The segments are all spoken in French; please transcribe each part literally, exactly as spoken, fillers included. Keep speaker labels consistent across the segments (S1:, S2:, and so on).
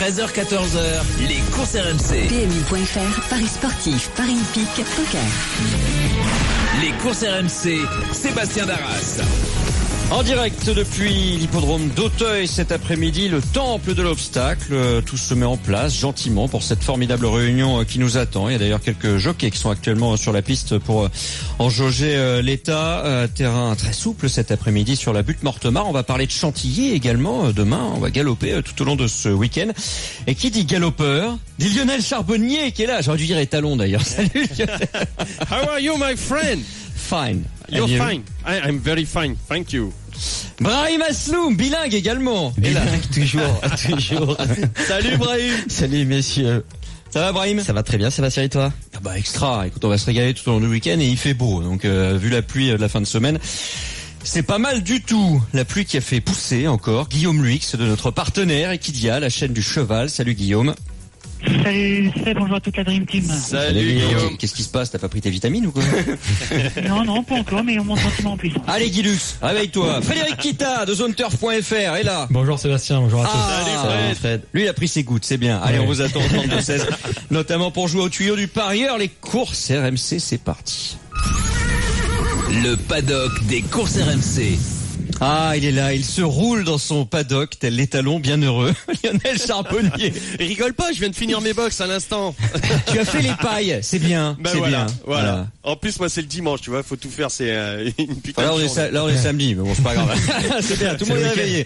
S1: treize heures quatorze heures, les courses R M C.
S2: P M U point F R, Paris sportif, Paris hippique, poker.
S1: Les courses R M C, Sébastien Darras.
S3: En direct depuis l'hippodrome d'Auteuil cet après-midi, le temple de l'obstacle. Tout se met en place gentiment pour cette formidable réunion qui nous attend. Il y a d'ailleurs quelques jockeys qui sont actuellement sur la piste pour en jauger l'état. Terrain très souple cet après-midi sur la butte Mortemart. On va parler de Chantilly également demain. On va galoper tout au long de ce week-end. Et qui dit galopeur dit Lionel Charbonnier qui est là. J'aurais dû dire étalon d'ailleurs. Salut Lionel.
S4: How are you, my friend?
S3: Fine.
S4: You're fine. I, I'm very fine. Thank you.
S3: Brahim Asloum, bilingue également.
S5: Bilingue, toujours, toujours.
S3: Salut Brahim.
S5: Salut messieurs.
S3: Ça va Brahim?
S5: Ça va très bien, Sébastien et toi?
S3: Ah bah extra, écoute, on va se régaler tout au long du week-end et il fait beau, donc euh, vu la pluie de la fin de semaine, c'est pas mal du tout. La pluie qui a fait pousser encore Guillaume Luix de notre partenaire Equidia, la chaîne du cheval. Salut Guillaume.
S6: Salut, c'est bonjour à toute la Dream Team.
S3: Salut, Salut Guillaume. Qu'est-ce qui se passe? T'as pas pris tes vitamines ou quoi?
S6: Non, non, pas encore, mais on monte gentiment en puissance.
S3: Allez Guilux, réveille-toi. Frédéric Kita de zone turf point F R est là.
S7: Bonjour Sébastien, bonjour à tous.
S3: Ah, Salut Fred. Fred. Lui il a pris ses gouttes, c'est bien. Allez, ouais. On vous attend au trente-deux seize, notamment pour jouer au tuyau du parieur. Les courses R M C, c'est parti.
S1: Le paddock des courses R M C.
S3: Ah, il est là, il se roule dans son paddock, tel l'étalon bien heureux. Lionel Charbonnier.
S4: Rigole pas, je viens de finir mes box à l'instant.
S3: Tu as fait les pailles, c'est bien,
S4: ben
S3: c'est
S4: voilà,
S3: bien.
S4: Voilà. voilà. En plus, moi, c'est le dimanche, tu vois, faut tout faire, c'est euh, une putain
S3: là,
S4: de
S3: on est sa- Là, on est samedi, mais bon, c'est pas grave. C'est bien, tout le monde est réveillé.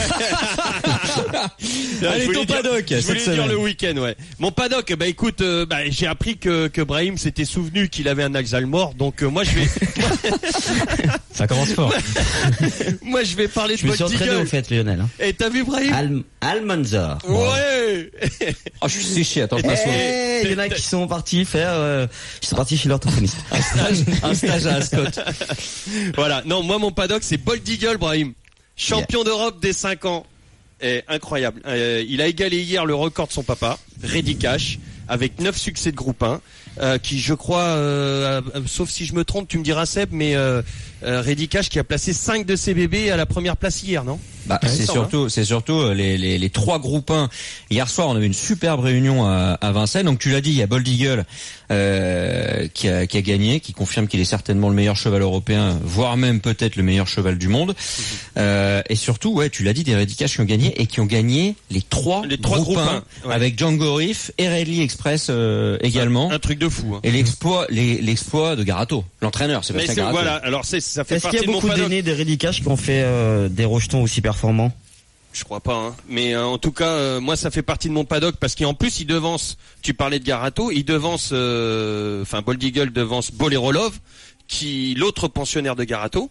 S4: Ouais.
S3: Allez, ton
S4: dire,
S3: paddock,
S4: je voulais
S3: cette
S4: dire
S3: semaine.
S4: le week-end, ouais. Mon paddock, bah écoute, euh, bah, j'ai appris que, que Brahim s'était souvenu qu'il avait un Alzheimer, donc euh, moi, je vais...
S7: Ça commence fort.
S4: Moi, je vais parler de
S5: Je me suis entraîné au fait, Lionel. Hein.
S4: Et t'as vu Brahim?
S5: Al- Almanzor.
S4: Ouais.
S3: Oh, je suis séché, attends, je passe au...
S5: Hey, il y en a qui sont partis faire, euh, ils sont partis chez l'orthophoniste.
S3: un stage, un stage à Ascot.
S4: Voilà. Non, moi, mon paddock, c'est Bold Eagle, Brahim. Champion yeah. d'Europe des cinq ans. Et incroyable. Euh, il a égalé hier le record de son papa, Reddy Cash, avec neuf succès de groupe un. Euh, qui je crois, euh, euh, sauf si je me trompe, tu me diras Seb, mais euh, euh, Reddy Cash qui a placé cinq de ses bébés à la première place hier, non?
S3: Bah, ouais, c'est surtout, hein. c'est surtout les, les, les trois groupes un. Hier soir, on avait une superbe réunion à, à Vincennes. Donc tu l'as dit, il y a Bold Eagle euh, qui, a, qui a gagné, qui confirme qu'il est certainement le meilleur cheval européen, voire même peut-être le meilleur cheval du monde. Mmh. Euh, et surtout, ouais, tu l'as dit, des Reddy Cash qui ont gagné et qui ont gagné les trois,
S4: les trois groupes un,
S3: ouais. Avec Django Reef et Rally Express euh, également.
S4: Un, un truc de fou. Hein.
S3: Et l'exploit, les, l'exploit de Garato, l'entraîneur, Sébastien Garato.
S4: Voilà, alors c'est, ça fait
S5: Est-ce
S4: partie
S5: qu'il y a
S4: de mon
S5: beaucoup d'aînés des Reddy Cash qui ont fait euh, des rejetons aussi performants?
S4: Je crois pas, hein. Mais euh, en tout cas, euh, moi, ça fait partie de mon paddock parce qu'en plus, il devance. Tu parlais de Garato, il devance. Enfin, euh, Bold Eagle devance Bolero Love, qui l'autre pensionnaire de Garato.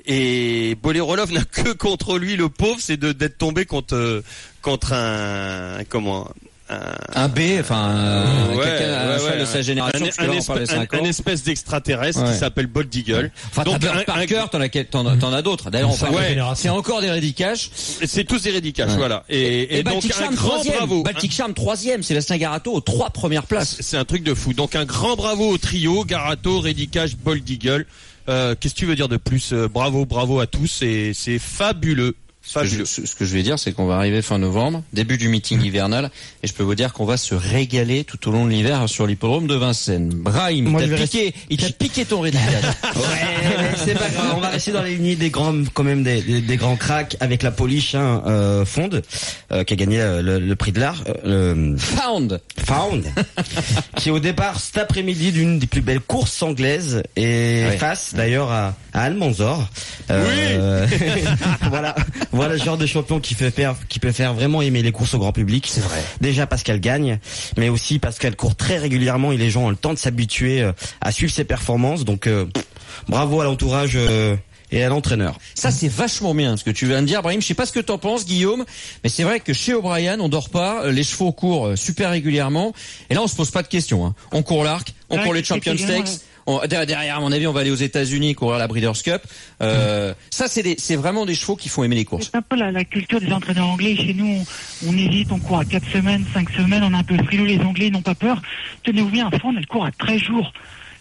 S4: Et Bolero Love n'a que contre lui, le pauvre, c'est de d'être tombé contre euh, contre un comment. Un,
S3: un B, enfin euh,
S4: ouais,
S3: quelqu'un un
S4: ouais,
S3: cheval
S4: ouais,
S3: de sa génération,
S4: un, un,
S3: là,
S4: espèce, un, un espèce d'extraterrestre ouais. qui s'appelle Bold Eagle.
S3: Enfin, donc un, par cœur, t'en as, t'en, t'en as d'autres. D'ailleurs, on parle. Ouais, c'est encore des Reddy Cash.
S4: C'est tous des Reddy Cash, ouais. Voilà. Et, et, et donc
S3: Baltic
S4: un
S3: Charm,
S4: grand
S3: troisième.
S4: bravo.
S3: Baltic Charm troisième, Sébastien Garato aux trois premières places.
S4: C'est un truc de fou. Donc un grand bravo au trio Garato, Reddy Cash, Bold Eagle. Euh, qu'est-ce que tu veux dire de plus? euh, Bravo, bravo à tous. Et c'est fabuleux.
S3: Ce que, je, ce que je vais dire, c'est qu'on va arriver fin novembre, début du meeting hivernal, et je peux vous dire qu'on va se régaler tout au long de l'hiver sur l'hippodrome de Vincennes. Brahim,
S5: Moi,
S3: il t'a piqué,
S5: rester...
S3: il t'a piqué ton Reddy Cash.
S5: Ouais, c'est pas grave. On va rester dans les lignées des grands, quand même des, des, des grands cracks avec la Polish hein, euh, Fonde, euh, qui a gagné euh, le, le prix de l'art. Euh,
S3: Found,
S5: Found, qui est au départ cet après-midi d'une des plus belles courses anglaises et ouais. face d'ailleurs à, à Almanzor.
S4: Euh,
S5: oui. voilà. Voilà le genre de champion qui peut faire, qui peut faire vraiment aimer les courses au grand public.
S3: C'est vrai.
S5: Déjà parce qu'elle gagne, mais aussi parce qu'elle court très régulièrement et les gens ont le temps de s'habituer à suivre ses performances. Donc, euh, bravo à l'entourage euh, et à l'entraîneur.
S3: Ça, c'est vachement bien ce que tu viens de dire, Brahim. Je sais pas ce que t'en penses, Guillaume, mais c'est vrai que chez O'Brien, on dort pas. Les chevaux courent super régulièrement. Et là, on se pose pas de questions. Hein. On court l'Arc, on ouais, court les Champion Stakes. On, derrière, à mon avis, on va aller aux États-Unis courir la Breeders' Cup. Euh, mmh. Ça, c'est, des, c'est vraiment des chevaux qui font aimer les courses.
S6: C'est un peu la, la culture des entraîneurs anglais. Chez nous, on, on hésite, on court à quatre semaines, cinq semaines, on est un peu frileux. Les Anglais n'ont pas peur. Tenez-vous bien, à fond, elle court à treize jours.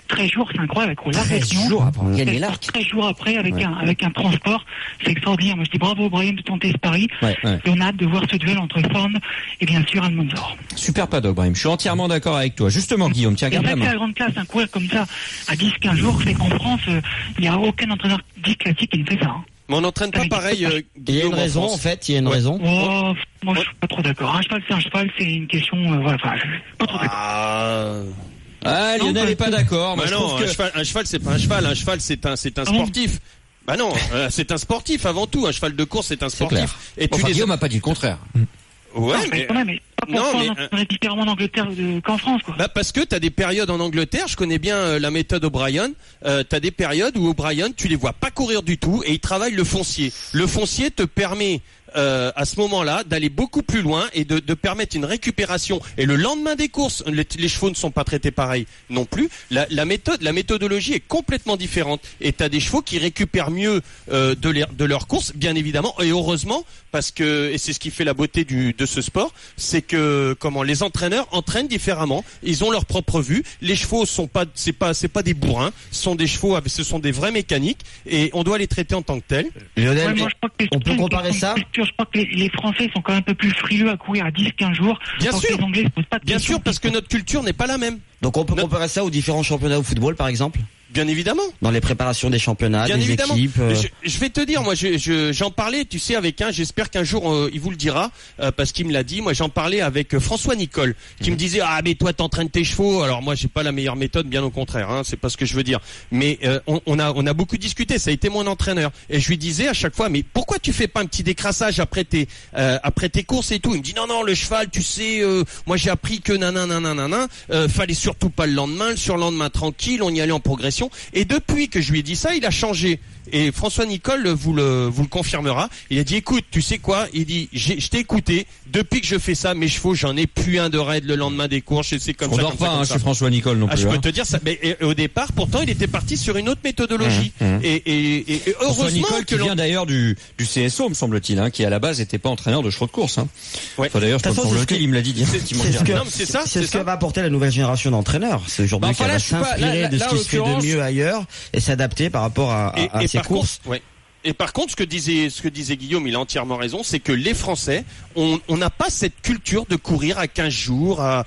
S6: treize jours, c'est incroyable, avec l'arc.
S3: treize jours après gagner l'arc.
S6: treize jours après, avec
S3: Ouais.
S6: un, avec un transport, c'est extraordinaire. Moi, je dis bravo, Brahim, de tenter ce pari.
S3: Ouais, ouais.
S6: Et on a hâte de voir ce duel entre Fawn et bien sûr Almanzor.
S3: Super paddock, Brahim. Je suis entièrement d'accord avec toi. Justement, Guillaume, tiens,
S6: Et
S3: garde
S6: ça,
S3: la
S6: c'est
S3: main.
S6: la grande classe, un courir comme ça, à dix quinze jours, c'est qu'en France, euh, il n'y a aucun entraîneur dit classique qui ne fait ça. Hein.
S4: Mais on n'entraîne pas pareil, euh,
S5: Il y a une
S4: Guillaume, en
S5: raison,
S4: France.
S5: en fait, il y a une
S4: Ouais.
S5: raison.
S6: Oh, moi, je suis pas trop d'accord. Un cheval, c'est un cheval, c'est une question, euh, voilà, enfin, je suis pas trop d'accord.
S4: Ah,
S3: Ah, Lionel n'est pas d'accord. Moi,
S4: bah
S3: je
S4: non,
S3: trouve que...
S4: un cheval, un cheval, c'est pas un cheval. Un cheval, c'est un, c'est un
S6: Ah bon
S4: sportif. Bah non, euh, c'est un sportif avant tout. Un cheval de course, c'est un sportif.
S3: clair.
S4: Et tu
S3: Enfin,
S4: les...
S3: Guillaume n'a pas dit le contraire.
S4: Ouais,
S6: Non,
S4: mais
S6: quand même, mais pas
S4: non,
S6: pourquoi
S4: mais,
S6: on entraînerait différemment en Angleterre de- qu'en France, quoi.
S4: bah parce que t'as des périodes en Angleterre, je connais bien euh, la méthode O'Brien, euh, t'as des périodes où O'Brien, tu les vois pas courir du tout et il travaille le foncier. Le foncier te permet euh, à ce moment-là d'aller beaucoup plus loin et de, de permettre une récupération. Et le lendemain des courses, les, les chevaux ne sont pas traités pareil non plus. La, la méthode, la méthodologie est complètement différente. Et t'as des chevaux qui récupèrent mieux euh, de, leur, de leur course, bien évidemment, et heureusement, parce que et c'est ce qui fait la beauté du, de ce sport, c'est que comment les entraîneurs entraînent différemment. Ils ont leur propre vue. Les chevaux sont pas, c'est pas, c'est pas des bourrins. Ce sont des chevaux, avec, ce sont des vrais mécaniques, et on doit les traiter en tant que tels.
S5: Lionel,
S6: Ouais, moi, je crois que
S5: on
S6: c'est
S5: peut
S6: une
S5: comparer
S6: question
S5: ça
S6: de culture. Je crois que les, les Français sont quand même un peu plus frileux à courir à dix quinze jours.
S4: Bien
S6: alors
S4: sûr.
S6: que les Anglais se posent pas de
S4: Bien
S6: questions.
S4: sûr, parce que notre culture n'est pas la même.
S5: donc on peut
S4: Non.
S5: comparer ça aux différents championnats au football, par exemple,
S4: Bien évidemment.
S5: dans les préparations des championnats,
S4: Bien
S5: des
S4: évidemment.
S5: équipes. euh,
S4: Je, je vais te dire, moi, je, je- j'en parlais, tu sais, avec un. J'espère qu'un jour euh, il vous le dira, euh, parce qu'il me l'a dit. Moi, j'en parlais avec euh, François Nicole, qui me disait ah mais toi t'entraînes tes chevaux. Alors moi, j'ai pas la meilleure méthode, bien au contraire. Hein, c'est pas ce que je veux dire. Mais euh, on, on a on a beaucoup discuté. Ça a été mon entraîneur, et je lui disais à chaque fois, mais pourquoi tu fais pas un petit décrassage après tes euh, après tes courses et tout. Il me dit non non, le cheval, tu sais, euh, moi j'ai appris que nanana nanana, euh, fallait surtout pas le lendemain, le surlendemain tranquille, on y allait en progression. Et depuis que je lui ai dit ça, il a changé. Et François Nicole vous le vous le confirmera. Il a dit écoute, tu sais quoi? Il dit j'ai, je t'ai écouté. Depuis que je fais ça, mes chevaux, j'en ai plus un de raide le lendemain des courses. Et c'est comme
S3: On
S4: ça.
S3: dort
S4: comme ça,
S3: pas
S4: comme
S3: hein,
S4: ça.
S3: chez François Nicole non
S4: Ah,
S3: plus.
S4: je peux
S3: hein.
S4: te dire ça. Mais et, et au départ, pourtant, il était parti sur une autre méthodologie.
S3: Mmh, mmh.
S4: Et, et, et, et
S3: François
S4: heureusement
S3: Nicole
S4: que
S3: qui
S4: l'on
S3: vient d'ailleurs du, du C S O, me semble-t-il, hein, qui à la base n'était pas entraîneur de chevaux de course. Hein.
S4: Ouais.
S3: Enfin, d'ailleurs, je
S5: De toute
S3: me
S5: façon, c'est ce
S3: semble-t-il,
S5: que-
S3: il me l'a dit
S5: c'est
S3: directement.
S5: ce que,
S4: Non, mais c'est ça,
S5: c'est
S4: c'est
S5: ce
S4: ça.
S5: que va apporter la nouvelle génération d'entraîneurs. C'est aujourd'hui
S3: Bah, enfin,
S5: qu'elle
S3: là,
S5: va
S3: je suis pas-
S5: s'inspirer
S3: là,
S5: de
S3: là,
S5: ce qui
S3: en
S5: se fait de
S3: l'occurrence-
S5: mieux ailleurs et s'adapter par rapport à,
S4: Et,
S5: à, à
S4: et
S5: ces
S4: par
S5: courses.
S4: contre, ouais. Et par contre, ce que disait, ce que disait Guillaume, il a entièrement raison, c'est que les Français, on on n'a pas cette culture de courir à quinze jours. À,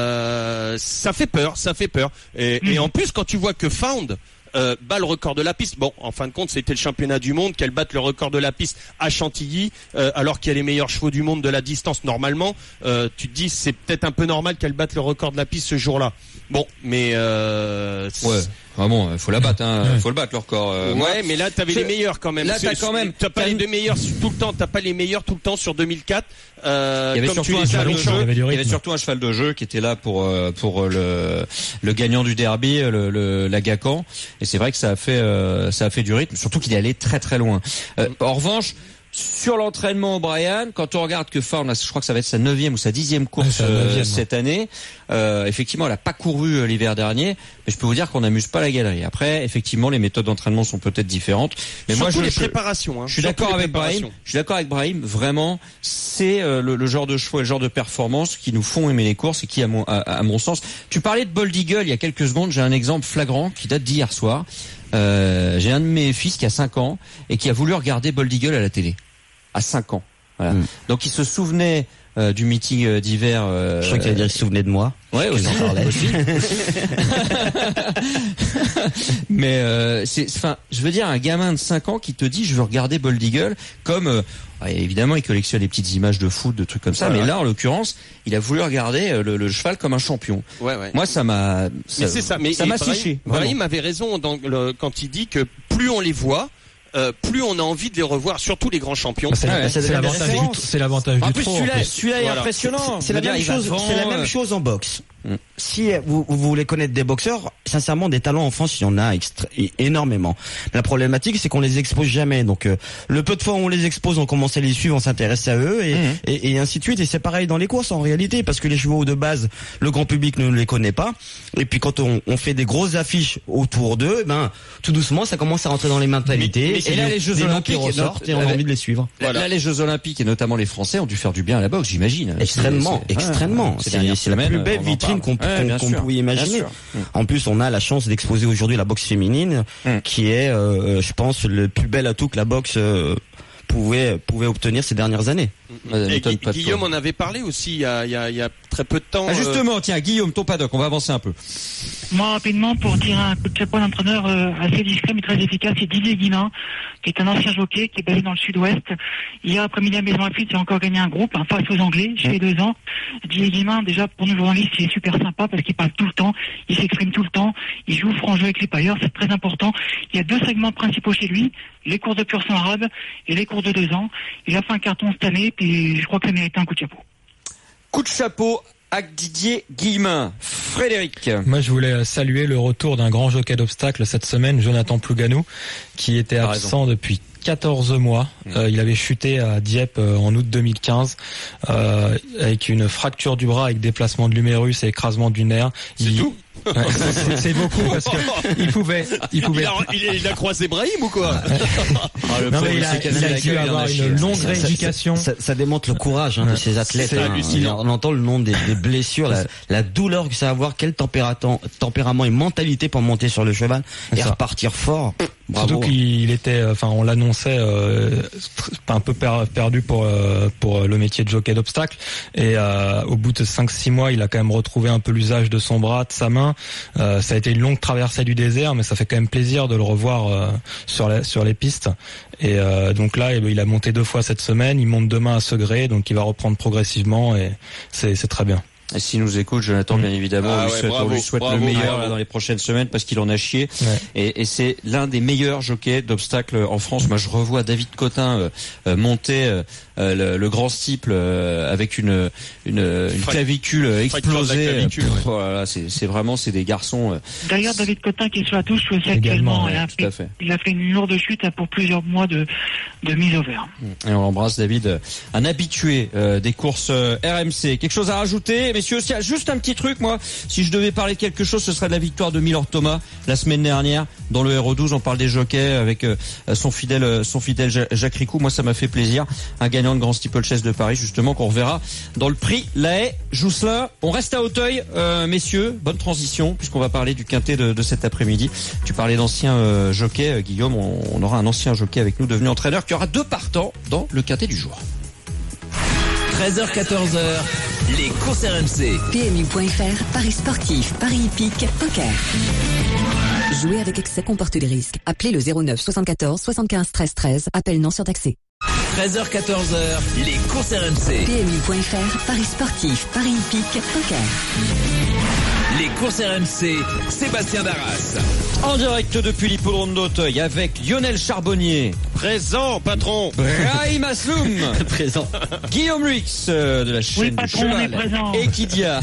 S4: euh, ça fait peur, ça fait peur. Et, et en plus, quand tu vois que Found euh, bat le record de la piste, bon, en fin de compte, c'était le championnat du monde, qu'elle batte le record de la piste à Chantilly, euh, alors qu'il y a les meilleurs chevaux du monde de la distance normalement. Euh, tu te dis, c'est peut-être un peu normal qu'elle batte le record de la piste ce jour-là. Bon, mais euh,
S3: Ouais, vraiment, il faut la battre, hein. Il faut le battre le record. euh, moi.
S4: ouais, mais là, t'avais
S3: je-
S4: les meilleurs quand même.
S3: là, t'as
S4: C'est-
S3: quand même-
S4: T'as pas
S3: t'as
S4: les
S3: une-
S4: deux meilleurs tout le temps. T'as pas les meilleurs tout le temps sur deux mille quatre. Euh,
S3: Il y avait
S4: comme tu
S3: surtout un
S4: les as
S3: cheval
S4: à
S3: de
S7: longtemps,
S3: jeu.
S7: il y avait du
S3: Il y avait
S7: rythme.
S3: surtout un cheval de jeu qui était là pour euh, pour euh, le le gagnant du derby, le, le la Gacan. Et c'est vrai que ça a fait euh, ça a fait du rythme. Surtout qu'il est allé très très loin. Euh, en revanche. Sur l'entraînement, Brian, quand on regarde que Fawn, je crois que ça va être sa neuvième ou sa dixième course
S7: Ouais, c'est la
S3: euh,
S7: neuvième,
S3: cette année. Euh, effectivement, elle a pas couru euh, l'hiver dernier, mais je peux vous dire qu'on n'amuse pas la galerie. Après, effectivement, les méthodes d'entraînement sont peut-être différentes. Mais moi,
S4: Surtout
S3: je,
S4: les
S3: je-
S4: préparations. Hein.
S3: je suis
S4: Surtout
S3: d'accord
S4: les
S3: avec Brahim.
S4: préparations.
S3: Je suis d'accord avec Brahim. Vraiment, c'est euh, le, le genre de chevaux et le genre de performance qui nous font aimer les courses et qui, à mon, à, à mon sens, tu parlais de Bold Eagle il y a quelques secondes. J'ai un exemple flagrant qui date d'hier soir. Euh, j'ai un de mes fils qui a cinq ans et qui a voulu regarder Bold Eagle à la télé. À cinq ans. Voilà.
S5: Mm.
S3: Donc il se souvenait euh, du meeting euh, d'hiver. Euh,
S5: Je crois qu'il allait dire, il se souvenait de moi.
S3: Ouais,
S5: Que
S3: aussi.
S5: j'en parlais.
S3: Aussi. Mais euh, c'est, enfin, je veux dire, un gamin de cinq ans qui te dit, je veux regarder Bold Eagle, comme euh, ouais, évidemment, il collectionne les petites images de foot, de trucs comme ça.
S4: Ouais,
S3: mais
S4: ouais.
S3: là, en l'occurrence, il a voulu regarder euh, le, le cheval comme un champion.
S4: Ouais, ouais.
S3: Moi, ça m'a,
S4: Mais c'est ça. Mais
S3: ça
S4: et
S3: m'a
S4: Brahim-
S3: séché.
S4: Brahim avait raison dans le- quand il dit que plus on les voit, euh, plus on a envie de les revoir, surtout les grands champions.
S7: Ah, C'est
S3: Ouais,
S7: c'est
S5: c'est
S7: l'avantage
S5: la
S7: du,
S5: référence.
S7: c'est l'avantage
S3: En
S7: du
S3: plus,
S7: trop. en
S3: celui-là,
S7: plus.
S3: celui-là est
S4: Voilà.
S3: impressionnant.
S5: C'est la
S3: Je veux
S5: même
S3: dire, il
S5: chose.
S3: va
S5: C'est la
S3: devant,
S5: même
S3: euh,
S5: chose en boxe.
S3: Mm.
S5: Si vous, vous voulez connaître des boxeurs, sincèrement, des talents en France, il y en a extra- énormément. La problématique, c'est qu'on les expose jamais. Donc, euh, le peu de fois où on les expose, on commence à les suivre, on s'intéresse à eux, et,
S3: Mhm.
S5: et, et ainsi de suite. Et c'est pareil dans les courses en réalité, parce que les chevaux de base, le grand public ne les connaît pas. Et puis quand on, on fait des grosses affiches autour d'eux, ben tout doucement, ça commence à rentrer dans les mentalités.
S3: Mais- mais- et là,
S5: des-
S3: les Jeux
S5: des noms
S3: Olympiques,
S5: qui ressortent, et on a
S3: notre-
S5: envie de les suivre.
S3: Là,
S4: Voilà.
S3: là, les Jeux Olympiques et notamment les Français ont dû faire du bien à la boxe, j'imagine.
S5: Extrêmement,
S3: C'est- c'est-
S5: extrêmement.
S3: ces
S5: C'est
S3: dernières
S5: c'est la
S3: semaines,
S5: plus belle
S3: on en
S5: vitrine discipline qu'on
S3: Ouais,
S5: qu'on, qu'on pouvait imaginer. En plus, on a la chance d'exposer aujourd'hui la boxe féminine, mm. qui est, euh, je pense, le plus bel atout que la boxe euh, pouvait pouvait obtenir ces dernières années.
S4: Et Gu- Guillaume en avait parlé aussi il y a, il y a, il y a très peu de temps.
S3: Ah, justement,
S4: euh...
S3: tiens, Guillaume, ton paddock, on va avancer un peu.
S6: Moi, rapidement, pour tirer un coup de chapeau d'entraîneur euh, assez discret mais très efficace, c'est Didier Guillain, qui est un ancien jockey, qui est basé dans le sud-ouest. Hier après-midi à Maison Lafitte, j'ai encore gagné un groupe, hein, face aux Anglais, j'ai fait deux ans. Didier Guillain, déjà, pour nous journalistes, il est super sympa parce qu'il parle tout le temps, il s'exprime tout le temps, il joue franc jeu avec les pailleurs, c'est très important. Il y a deux segments principaux chez lui, les cours de pur sang arabe et les cours de deux ans. Il a fait un carton cette année, puis je crois que ça méritait un coup de chapeau.
S3: Coup de chapeau à Didier Guillemin. Frédéric.
S7: Moi, je voulais saluer le retour d'un grand jockey d'obstacles cette semaine, Jonathan Plouganou, qui était
S3: T'as
S7: absent
S3: raison.
S7: depuis quatorze mois. Mmh. Euh, il avait chuté à Dieppe euh, en août deux mille quinze euh, avec une fracture du bras avec déplacement de l'humérus et écrasement du nerf.
S4: C'est
S7: il...
S4: tout
S7: Ouais, c'est, c'est beaucoup parce que il pouvait, il pouvait.
S4: Il a, il a, il a croisé Brahim ou quoi?
S3: Ah, le
S7: non,
S3: pauvre,
S7: mais il a, il a dû avoir une longue
S5: ça,
S7: rééducation.
S5: Ça, ça, ça démontre le courage hein, de ces athlètes.
S7: C'est
S5: hein.
S7: hallucinant.
S5: On entend le nom des, des blessures, la, la douleur que ça va avoir, quel températement, tempérament et mentalité pour monter sur le cheval et
S7: ça.
S5: repartir fort. Bravo.
S7: Surtout qu'il était, enfin, on l'annonçait euh, un peu per, perdu pour euh, pour le métier de jockey d'obstacle. Et euh, au bout de cinq six mois, il a quand même retrouvé un peu l'usage de son bras, de sa main. Euh, ça a été une longue traversée du désert, mais ça fait quand même plaisir de le revoir euh, sur la, sur les pistes. Et euh, donc là, eh bien, il a monté deux fois cette semaine. Il monte demain à Segré, donc il va reprendre progressivement et c'est, c'est très bien.
S3: Et s'il nous écoute, Jonathan, bien évidemment,
S4: Ah
S3: on lui
S4: ouais,
S3: souhaite,
S4: bravo,
S3: on lui souhaite
S4: bravo,
S3: le meilleur
S4: bravo.
S3: là, dans les prochaines semaines parce qu'il en a chié.
S7: Ouais.
S3: Et, et c'est l'un des meilleurs jockeys d'obstacles en France. Moi, je revois David Cotin euh, euh, monter euh, le, le grand steeple euh, avec une une, une clavicule explosée.
S4: Clavicule,
S3: Pff,
S4: ouais.
S3: voilà, c'est, c'est vraiment, c'est des garçons. Euh,
S6: D'ailleurs, David Cotin, qui est sur la touche, aussi
S7: Également,
S6: actuellement,
S7: ouais,
S6: il, a
S3: tout à
S6: fait,
S3: fait.
S6: il a fait une lourde chute hein, pour plusieurs mois de, de mise au vert.
S3: Et on l'embrasse, David, un habitué euh, des courses euh, R M C. Quelque chose à rajouter, messieurs? S'il y a juste un petit truc, moi, si je devais parler de quelque chose, ce serait de la victoire de Milor Thomas la semaine dernière dans le R O douze. On parle des jockeys avec euh, son fidèle, euh, son fidèle Jacques Ricou. Moi, ça m'a fait plaisir. Un gagnant de Grand Steeplechase de Paris, justement, qu'on reverra dans le prix La Haye. Jousselin, on reste à Auteuil, euh, messieurs. Bonne transition, puisqu'on va parler du quintet de, de cet après-midi. Tu parlais d'anciens euh, jockeys, euh, Guillaume. On, on aura un ancien jockey avec nous, devenu entraîneur, qui aura deux partants dans le quintet du jour.
S1: treize heures quatorze heures, les courses R M C.
S2: P M U point F R, Paris sportif, Paris hippique, poker. Jouer avec excès comporte des risques. Appelez le zéro neuf soixante-quatorze soixante-quinze treize treize. Appel non surtaxé.
S1: treize heures quatorze heures, les courses R M C.
S2: P M U point F R, Paris sportif, Paris hippique, poker.
S1: Les courses R M C, Sébastien Darras.
S3: En direct depuis l'hippodrome d'Auteuil avec Lionel Charbonnier,
S4: Présent, patron.
S3: Brahim Asloum,
S5: Présent.
S3: Guillaume Ruix euh, de la chaîne
S6: Oui,
S3: du
S6: patron, on est
S3: cheval,
S6: présent.
S3: Equidia,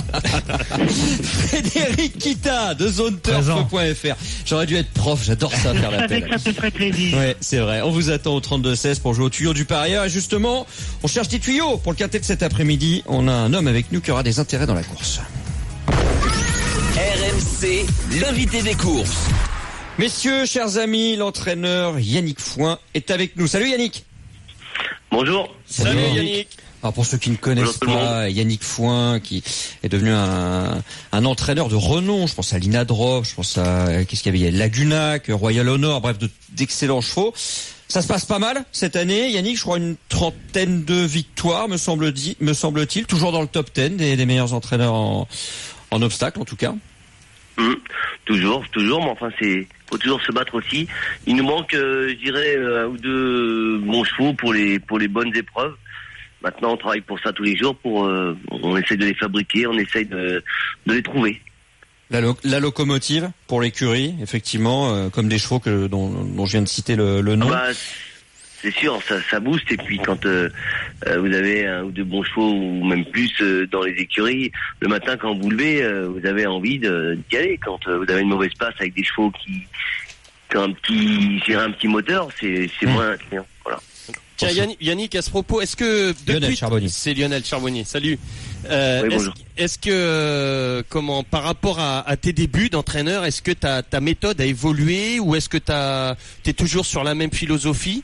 S3: Frédéric Kita de zone turf point F R. J'aurais dû être prof, j'adore ça faire
S6: Je savais
S3: l'appel.
S6: que ça te ferait plaisir.
S3: Ouais, c'est vrai. On vous attend au trente-deux seize pour jouer au tuyau du parieur. Et justement, on cherche des tuyaux pour le quintet de cet après-midi. On a un homme avec nous qui aura des intérêts dans la course.
S1: R M C, l'invité des courses.
S3: Messieurs, chers amis, l'entraîneur Yannick Fouin est avec nous. Salut Yannick.
S8: Bonjour.
S4: Salut
S3: Bonjour.
S4: Yannick.
S3: Alors pour ceux qui ne connaissent
S8: Bonjour tout le
S3: pas, Yannick Fouin, qui est devenu un, un entraîneur de renom. Je pense à l'Inadrop, je pense à qu'est-ce qu'il y avait, il y a Lagunac, Royal Honor, bref, de, d'excellents chevaux. Ça se passe pas mal cette année, Yannick. Je crois une trentaine de victoires, me semble me semble-t-il, toujours dans le top dix des, des meilleurs entraîneurs en, en obstacle, en tout cas.
S8: Mmh. Toujours, toujours, mais enfin c'est faut toujours se battre aussi. Il nous manque, euh, je dirais, un ou deux bons chevaux pour les pour les bonnes épreuves. Maintenant, on travaille pour ça tous les jours. Pour, euh, on essaye de les fabriquer, on essaye de, de les trouver.
S3: La, lo- la locomotive pour l'écurie, effectivement, euh, comme des chevaux que dont, dont je viens de citer le, le nom.
S8: Bah, c'est sûr, ça, ça booste. Et puis quand euh, euh, vous avez un ou deux bons chevaux ou même plus euh, dans les écuries, le matin quand vous levez, euh, vous avez envie de, d'y aller. Quand euh, vous avez une mauvaise passe avec des chevaux qui, qui ont un petit, j'ai un petit moteur, c'est, c'est
S3: Mmh.
S8: moins attrayant. Voilà.
S4: Tiens Yannick, Yannick, à ce propos, est-ce que depuis
S3: Lionel Charbonnier.
S4: c'est Lionel Charbonnier. Salut. Euh,
S8: Oui,
S4: est-ce,
S8: bonjour.
S4: est-ce que euh, comment par rapport à, à tes débuts d'entraîneur, est-ce que ta ta méthode a évolué ou est-ce que t'as t'es toujours sur la même philosophie?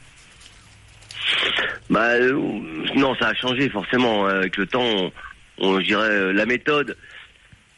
S8: Bah euh, non, ça a changé forcément avec le temps. On, on je dirais euh, la méthode.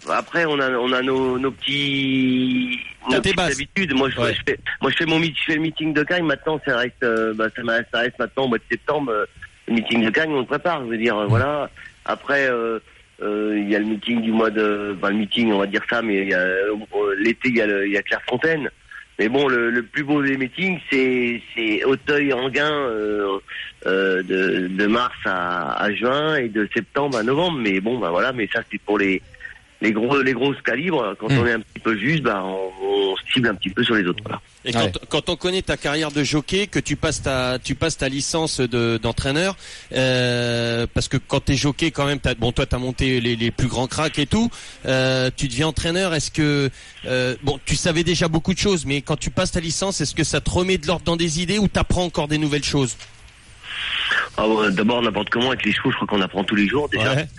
S8: après on a on a nos, nos petits
S4: T'as
S8: nos
S4: tes
S8: petites
S4: bases.
S8: habitudes. Moi je,
S4: Ouais.
S8: je fais moi je fais mon meet- je fais le meeting de Cagnes maintenant, ça reste euh, bah, ça, m'a- ça reste maintenant au mois de septembre, euh, le meeting de Cagnes on le prépare, je veux dire euh, voilà. Après euh, euh, il y a le meeting du mois de enfin le meeting on va dire ça, mais il y a euh, l'été il y a le, il y a Clairefontaine. Mais bon, le, le plus beau des meetings, c'est c'est Auteuil-Enghien euh, euh, de, de mars à, à juin et de septembre à novembre. Mais bon, bah voilà, mais ça c'est pour les les gros les grosses calibres. Quand
S3: Mmh.
S8: on est un petit peu juste, bah on, on cible un petit peu sur les autres. Voilà.
S4: Et quand,
S3: Ouais.
S4: quand on connaît ta carrière de jockey, que tu passes ta, tu passes ta licence de, d'entraîneur, euh, parce que quand t'es jockey quand même, t'as, bon toi t'as monté les, les plus grands cracks et tout, euh, tu deviens entraîneur. Est-ce que, euh, bon, tu savais déjà beaucoup de choses, mais quand tu passes ta licence, est-ce que ça te remet de l'ordre dans des idées ou t'apprends encore des nouvelles choses?
S8: Ah, ouais, d'abord n'importe comment avec les chevaux, je crois qu'on apprend tous les jours déjà.
S4: Ouais.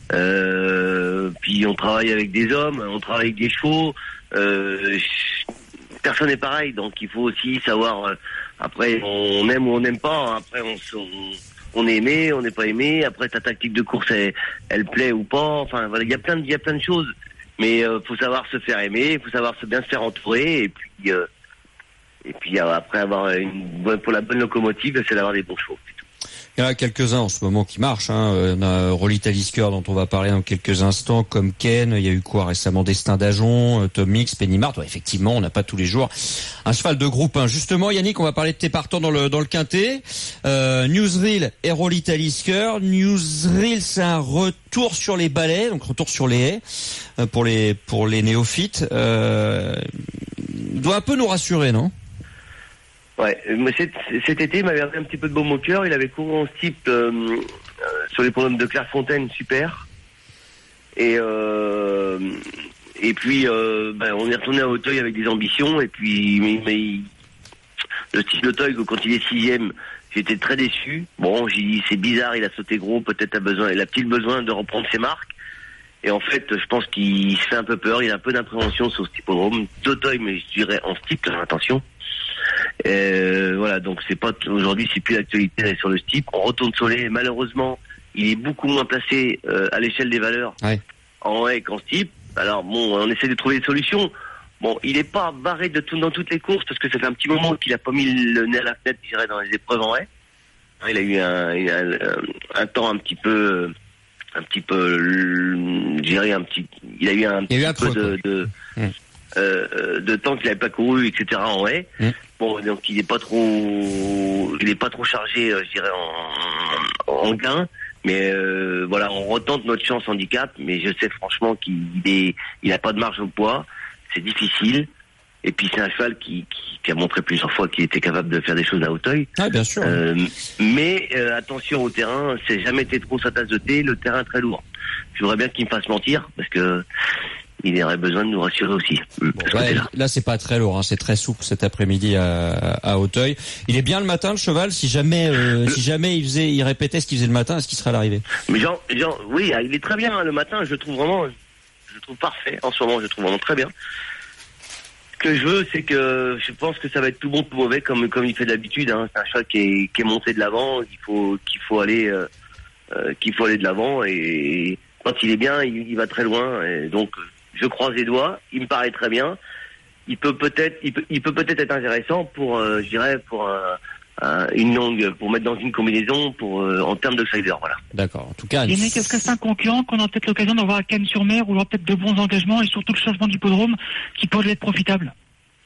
S8: Euh, puis on travaille avec des hommes, on travaille avec des chevaux. Euh, personne n'est pareil, donc il faut aussi savoir. euh, après, on aime ou on n'aime pas. Après, on, se- on, on est aimé, on n'est pas aimé. Après, ta tactique de course, elle, elle plaît ou pas. Enfin, voilà, il y a plein de, il y a plein de choses. Mais euh, faut savoir se faire aimer, il faut savoir se bien se faire entourer, et puis euh, et puis euh, après avoir une bonne, pour la bonne locomotive, c'est d'avoir des bons chevaux. c'est tout.
S3: Il y en a quelques-uns en ce moment qui marchent. Hein. Euh, On a Rolita Lisker dont on va parler dans quelques instants, comme Ken. Il y a eu quoi récemment? Destin d'Ajon, euh, Tom Mix, Penny Mart. Ouais, effectivement, on n'a pas tous les jours un cheval de groupe un. Justement, Yannick, on va parler de tes partants dans le dans le quintet. Euh, Newsreel et Rolita Lisker. Newsreel, c'est un retour sur les balais, donc retour sur les haies euh, pour les pour les néophytes. Euh, doit un peu nous rassurer, non?
S8: Ouais, mais cet, cet été, il m'avait un petit peu de baume au cœur. Il avait couru en steep euh, euh, sur les podiums de Clairefontaine, super. Et euh, et puis, euh, ben, on est retourné à Auteuil avec des ambitions. Et puis, mais, mais il- le style d'Auteuil, quand il est sixième, j'étais très déçu. Bon, j'ai dit c'est bizarre, il a sauté gros, peut-être a besoin, il a peut-être besoin de reprendre ses marques. Et en fait, je pense qu'il se fait un peu peur. Il a un peu d'appréhension sur ce hippodrome d'Auteuil, mais je dirais en steep, attention. Euh, voilà, donc c'est pas aujourd'hui, c'est plus l'actualité sur le steep. On retourne sur les. Malheureusement, il est beaucoup moins placé euh, à l'échelle des valeurs
S3: Ouais.
S8: en haie qu'en steep. Alors bon, on essaie de trouver des solutions. Bon, il est pas barré de tout dans toutes les courses parce que ça fait un petit moment qu'il a pas mis le nez à la fenêtre, je dirais, dans les épreuves en haie. Il a eu un, un, un temps un petit peu, un petit peu, je dirais un petit. Il a eu un
S3: Il y a
S8: petit
S3: eu un
S8: peu
S3: creux,
S8: de. de
S3: Mm.
S8: Euh, de temps qu'il n'avait pas couru, et cetera en haie.
S3: Mm.
S8: Bon, donc il est pas trop, il est pas trop chargé, euh, je dirais en, en gain. Mais euh, voilà, on retente notre chance handicap. Mais je sais franchement qu'il est, il a pas de marge au poids. C'est difficile. Et puis c'est un cheval qui, qui, qui a montré plusieurs fois qu'il était capable de faire des choses à Auteuil.
S3: Ah, bien sûr.
S8: Euh, mais euh, attention au terrain, c'est jamais été trop sa tasse de thé. Le terrain est très lourd. Je voudrais bien qu'il me fasse mentir parce que il aurait besoin de nous rassurer aussi.
S3: Bon, ouais, là, c'est pas très lourd, hein, c'est très souple cet après-midi à, à Auteuil. Il est bien le matin, le cheval. Si jamais, euh, si jamais il faisait, il répétait ce qu'il faisait le matin, est-ce qu'il serait à l'arrivée?
S8: Mais Jean, Jean, oui, il est très bien hein, le matin. Je le trouve vraiment, je le trouve parfait. En ce moment, je le trouve vraiment très bien. Ce que je veux, c'est que je pense que ça va être tout bon, tout mauvais, comme comme il fait d'habitude. Hein. C'est un cheval qui est, qui est monté de l'avant, qu'il faut qu'il faut aller, euh, euh, qu'il faut aller de l'avant. Et quand il est bien, il, il va très loin. Et donc je croise les doigts, il me paraît très bien. Il peut peut-être, il peut, il peut peut-être être intéressant pour, euh, je dirais, pour un, un, une longue, pour mettre dans une combinaison, pour euh, en termes de sider, voilà.
S3: D'accord. En tout cas,
S6: Yannick, est-ce que c'est un concurrent qu'on a peut-être l'occasion d'avoir à Cannes-sur-Mer, où il aura peut-être de bons engagements et surtout le changement d'hippodrome qui pourrait être profitable?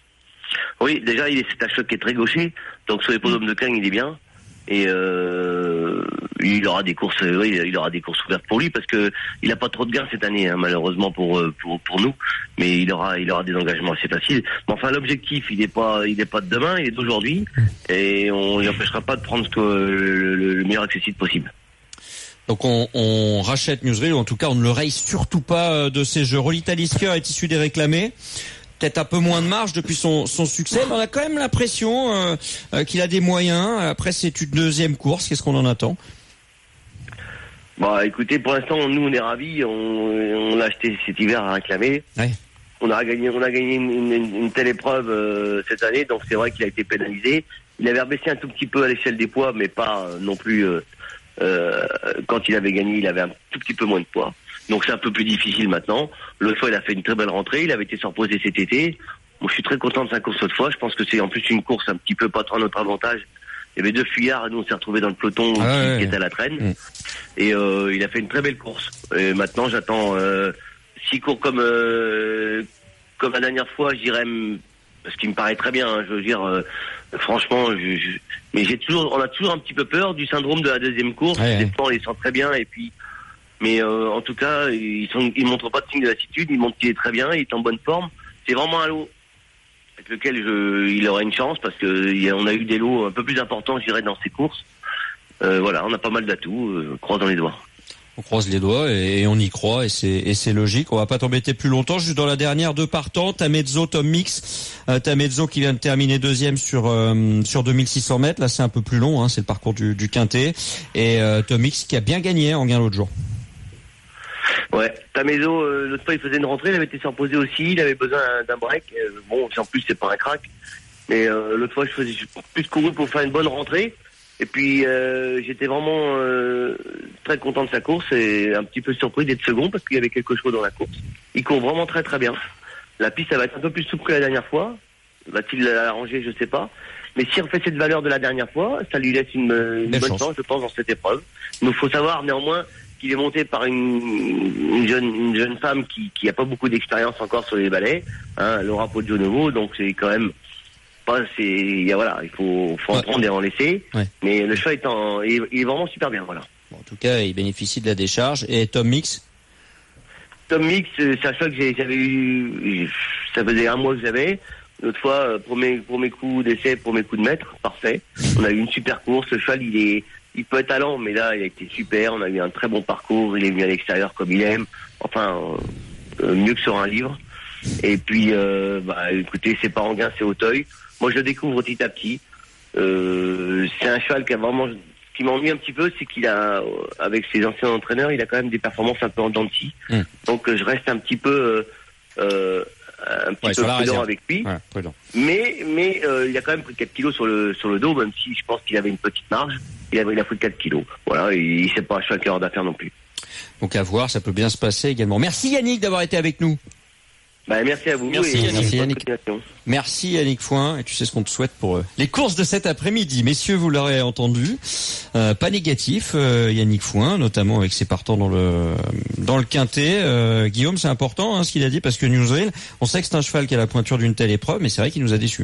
S8: Oui, déjà, il est, c'est un choc qui est très gaucher, donc sur les podiums de Cannes, il est bien. Et euh, il aura des courses, oui, il aura des courses ouvertes pour lui parce que il a pas trop de gains cette année, hein, malheureusement pour pour pour nous. Mais il aura il aura des engagements assez faciles. Mais enfin, l'objectif, il est pas il est pas de demain, il est d'aujourd'hui, et on n'empêchera pas de prendre ce que, le, le, le meilleur accessible possible.
S3: donc on, on rachète Newsreel, ou en tout cas on ne le raye surtout pas de ces jeux. Rolita Lisker est issu des réclamés. Peut-être un peu moins de marge depuis son, son succès, mais on a quand même l'impression euh, euh, qu'il a des moyens. Après, c'est une deuxième course. Qu'est-ce qu'on en attend?
S8: Bah, écoutez, pour l'instant, nous, on est ravis. On, on l'a acheté cet hiver à réclamer.
S3: Ouais.
S8: On a gagné, on a gagné une, une, une telle épreuve euh, cette année, donc c'est vrai qu'il a été pénalisé. Il avait rebaissé un tout petit peu à l'échelle des poids, mais pas euh, non plus euh, Euh, quand il avait gagné, il avait un tout petit peu moins de poids. Donc c'est un peu plus difficile maintenant. L'autre fois, il a fait une très belle rentrée. Il avait été sans reposer cet été. Moi, je suis très content de sa course l'autre fois. Je pense que c'est en plus une course un petit peu pas trop à notre avantage. Il y avait deux fuyards et nous, on s'est retrouvés dans le peloton
S3: ah,
S8: qui,
S3: ouais,
S8: qui
S3: ouais.
S8: était à la traîne.
S3: Mmh.
S8: Et euh, il a fait une très belle course. Et maintenant, j'attends... Euh, s'il court comme, euh, comme la dernière fois, je dirais... Ce qui me paraît très bien, hein, je veux dire... Euh, franchement, je, je, mais j'ai toujours, on a toujours un petit peu peur du syndrome de la deuxième course.
S3: Ouais,
S8: Des
S3: ouais.
S8: fois, on les sent très bien et puis... Mais euh, en tout cas, ils sont, ils montrent pas de signe de lassitude. Ils montrent qu'il est très bien, il est en bonne forme. C'est vraiment un lot avec lequel je, il aura une chance parce que y a, on a eu des lots un peu plus importants, je dirais, dans ces courses. Euh, voilà, on a pas mal d'atouts. Euh, croise dans les doigts.
S3: On croise les doigts et, et on y croit et c'est, et c'est logique. On va pas t'embêter plus longtemps. Juste dans la dernière, deux partants, Tamezzo, Tom Mix. Euh, Tamezzo qui vient de terminer deuxième sur euh, sur deux mille six cents mètres. Là, c'est un peu plus long. Hein, c'est le parcours du, du Quintet. Et euh, Tom Mix qui a bien gagné en gain l'autre jour.
S8: Ouais, Tamezzo, euh, l'autre fois il faisait une rentrée, il avait été surposé aussi, il avait besoin d'un break. Euh, bon, en plus c'est pas un crack, mais euh, l'autre fois je faisais plus couru pour faire une bonne rentrée. Et puis euh, j'étais vraiment euh, très content de sa course et un petit peu surpris d'être second parce qu'il y avait quelque chose dans la course. Il court vraiment très très bien. La piste ça va être un peu plus souple que la dernière fois. Va-t-il l'arranger, je sais pas. Mais s'il refait cette valeur de la dernière fois, ça lui laisse une, une bonne chance. chance, je pense, dans cette épreuve. Donc il faut savoir néanmoins qu'il est monté par une, une jeune une jeune femme qui qui a pas beaucoup d'expérience encore sur les balais, hein, Laura Poggionovo, donc c'est quand même pas c'est il y a voilà, il faut faut en
S3: ouais.
S8: prendre et en laisser.
S3: Ouais.
S8: Mais le choix est en il, il est vraiment super bien, voilà.
S3: Bon, en tout cas, il bénéficie de la décharge. Et Tom Mix.
S8: Tom Mix, c'est un choix que j'ai, j'avais eu, ça faisait un mois que j'avais. L'autre fois, pour mes pour mes coups d'essai, pour mes coups de maître, parfait. On a eu une super course. Le cheval, il est il peut être lent, mais là, il a été super. On a eu un très bon parcours. Il est venu à l'extérieur comme il aime. Enfin, euh, mieux que sur un livre. Et puis, euh, bah, écoutez, c'est pas Enghien, c'est Auteuil. Moi, je le découvre petit à petit. Euh, c'est un cheval qui a vraiment, qui m'ennuie un petit peu, c'est qu'il a, avec ses anciens entraîneurs, il a quand même des performances un peu en dents de scie. Mmh. Donc, je reste un petit peu, euh, euh, un petit
S3: ouais,
S8: peu prudent avec lui.
S3: Ouais, prudent.
S8: Mais, mais, euh, il a quand même pris quatre kilos sur le, sur le dos, même si je pense qu'il avait une petite marge. Il a, il a pris quatre kilos. Voilà, et il c'est pas un cheval qui a hors d'affaire non plus.
S3: Donc à voir, ça peut bien se passer également. Merci Yannick d'avoir été avec nous.
S8: Bah, merci à vous.
S3: Merci,
S8: et
S3: Yannick. Merci Yannick.
S8: Continuation.
S3: Merci Yannick Foin. Et tu sais ce qu'on te souhaite pour euh, les courses de cet après-midi. Messieurs, vous l'aurez entendu, euh, pas négatif, euh, Yannick Foin, notamment avec ses partants dans le dans le Quintet. Euh, Guillaume, c'est important hein, ce qu'il a dit parce que Newsreel, on sait que c'est un cheval qui a la pointure d'une telle épreuve, mais c'est vrai qu'il nous a déçus.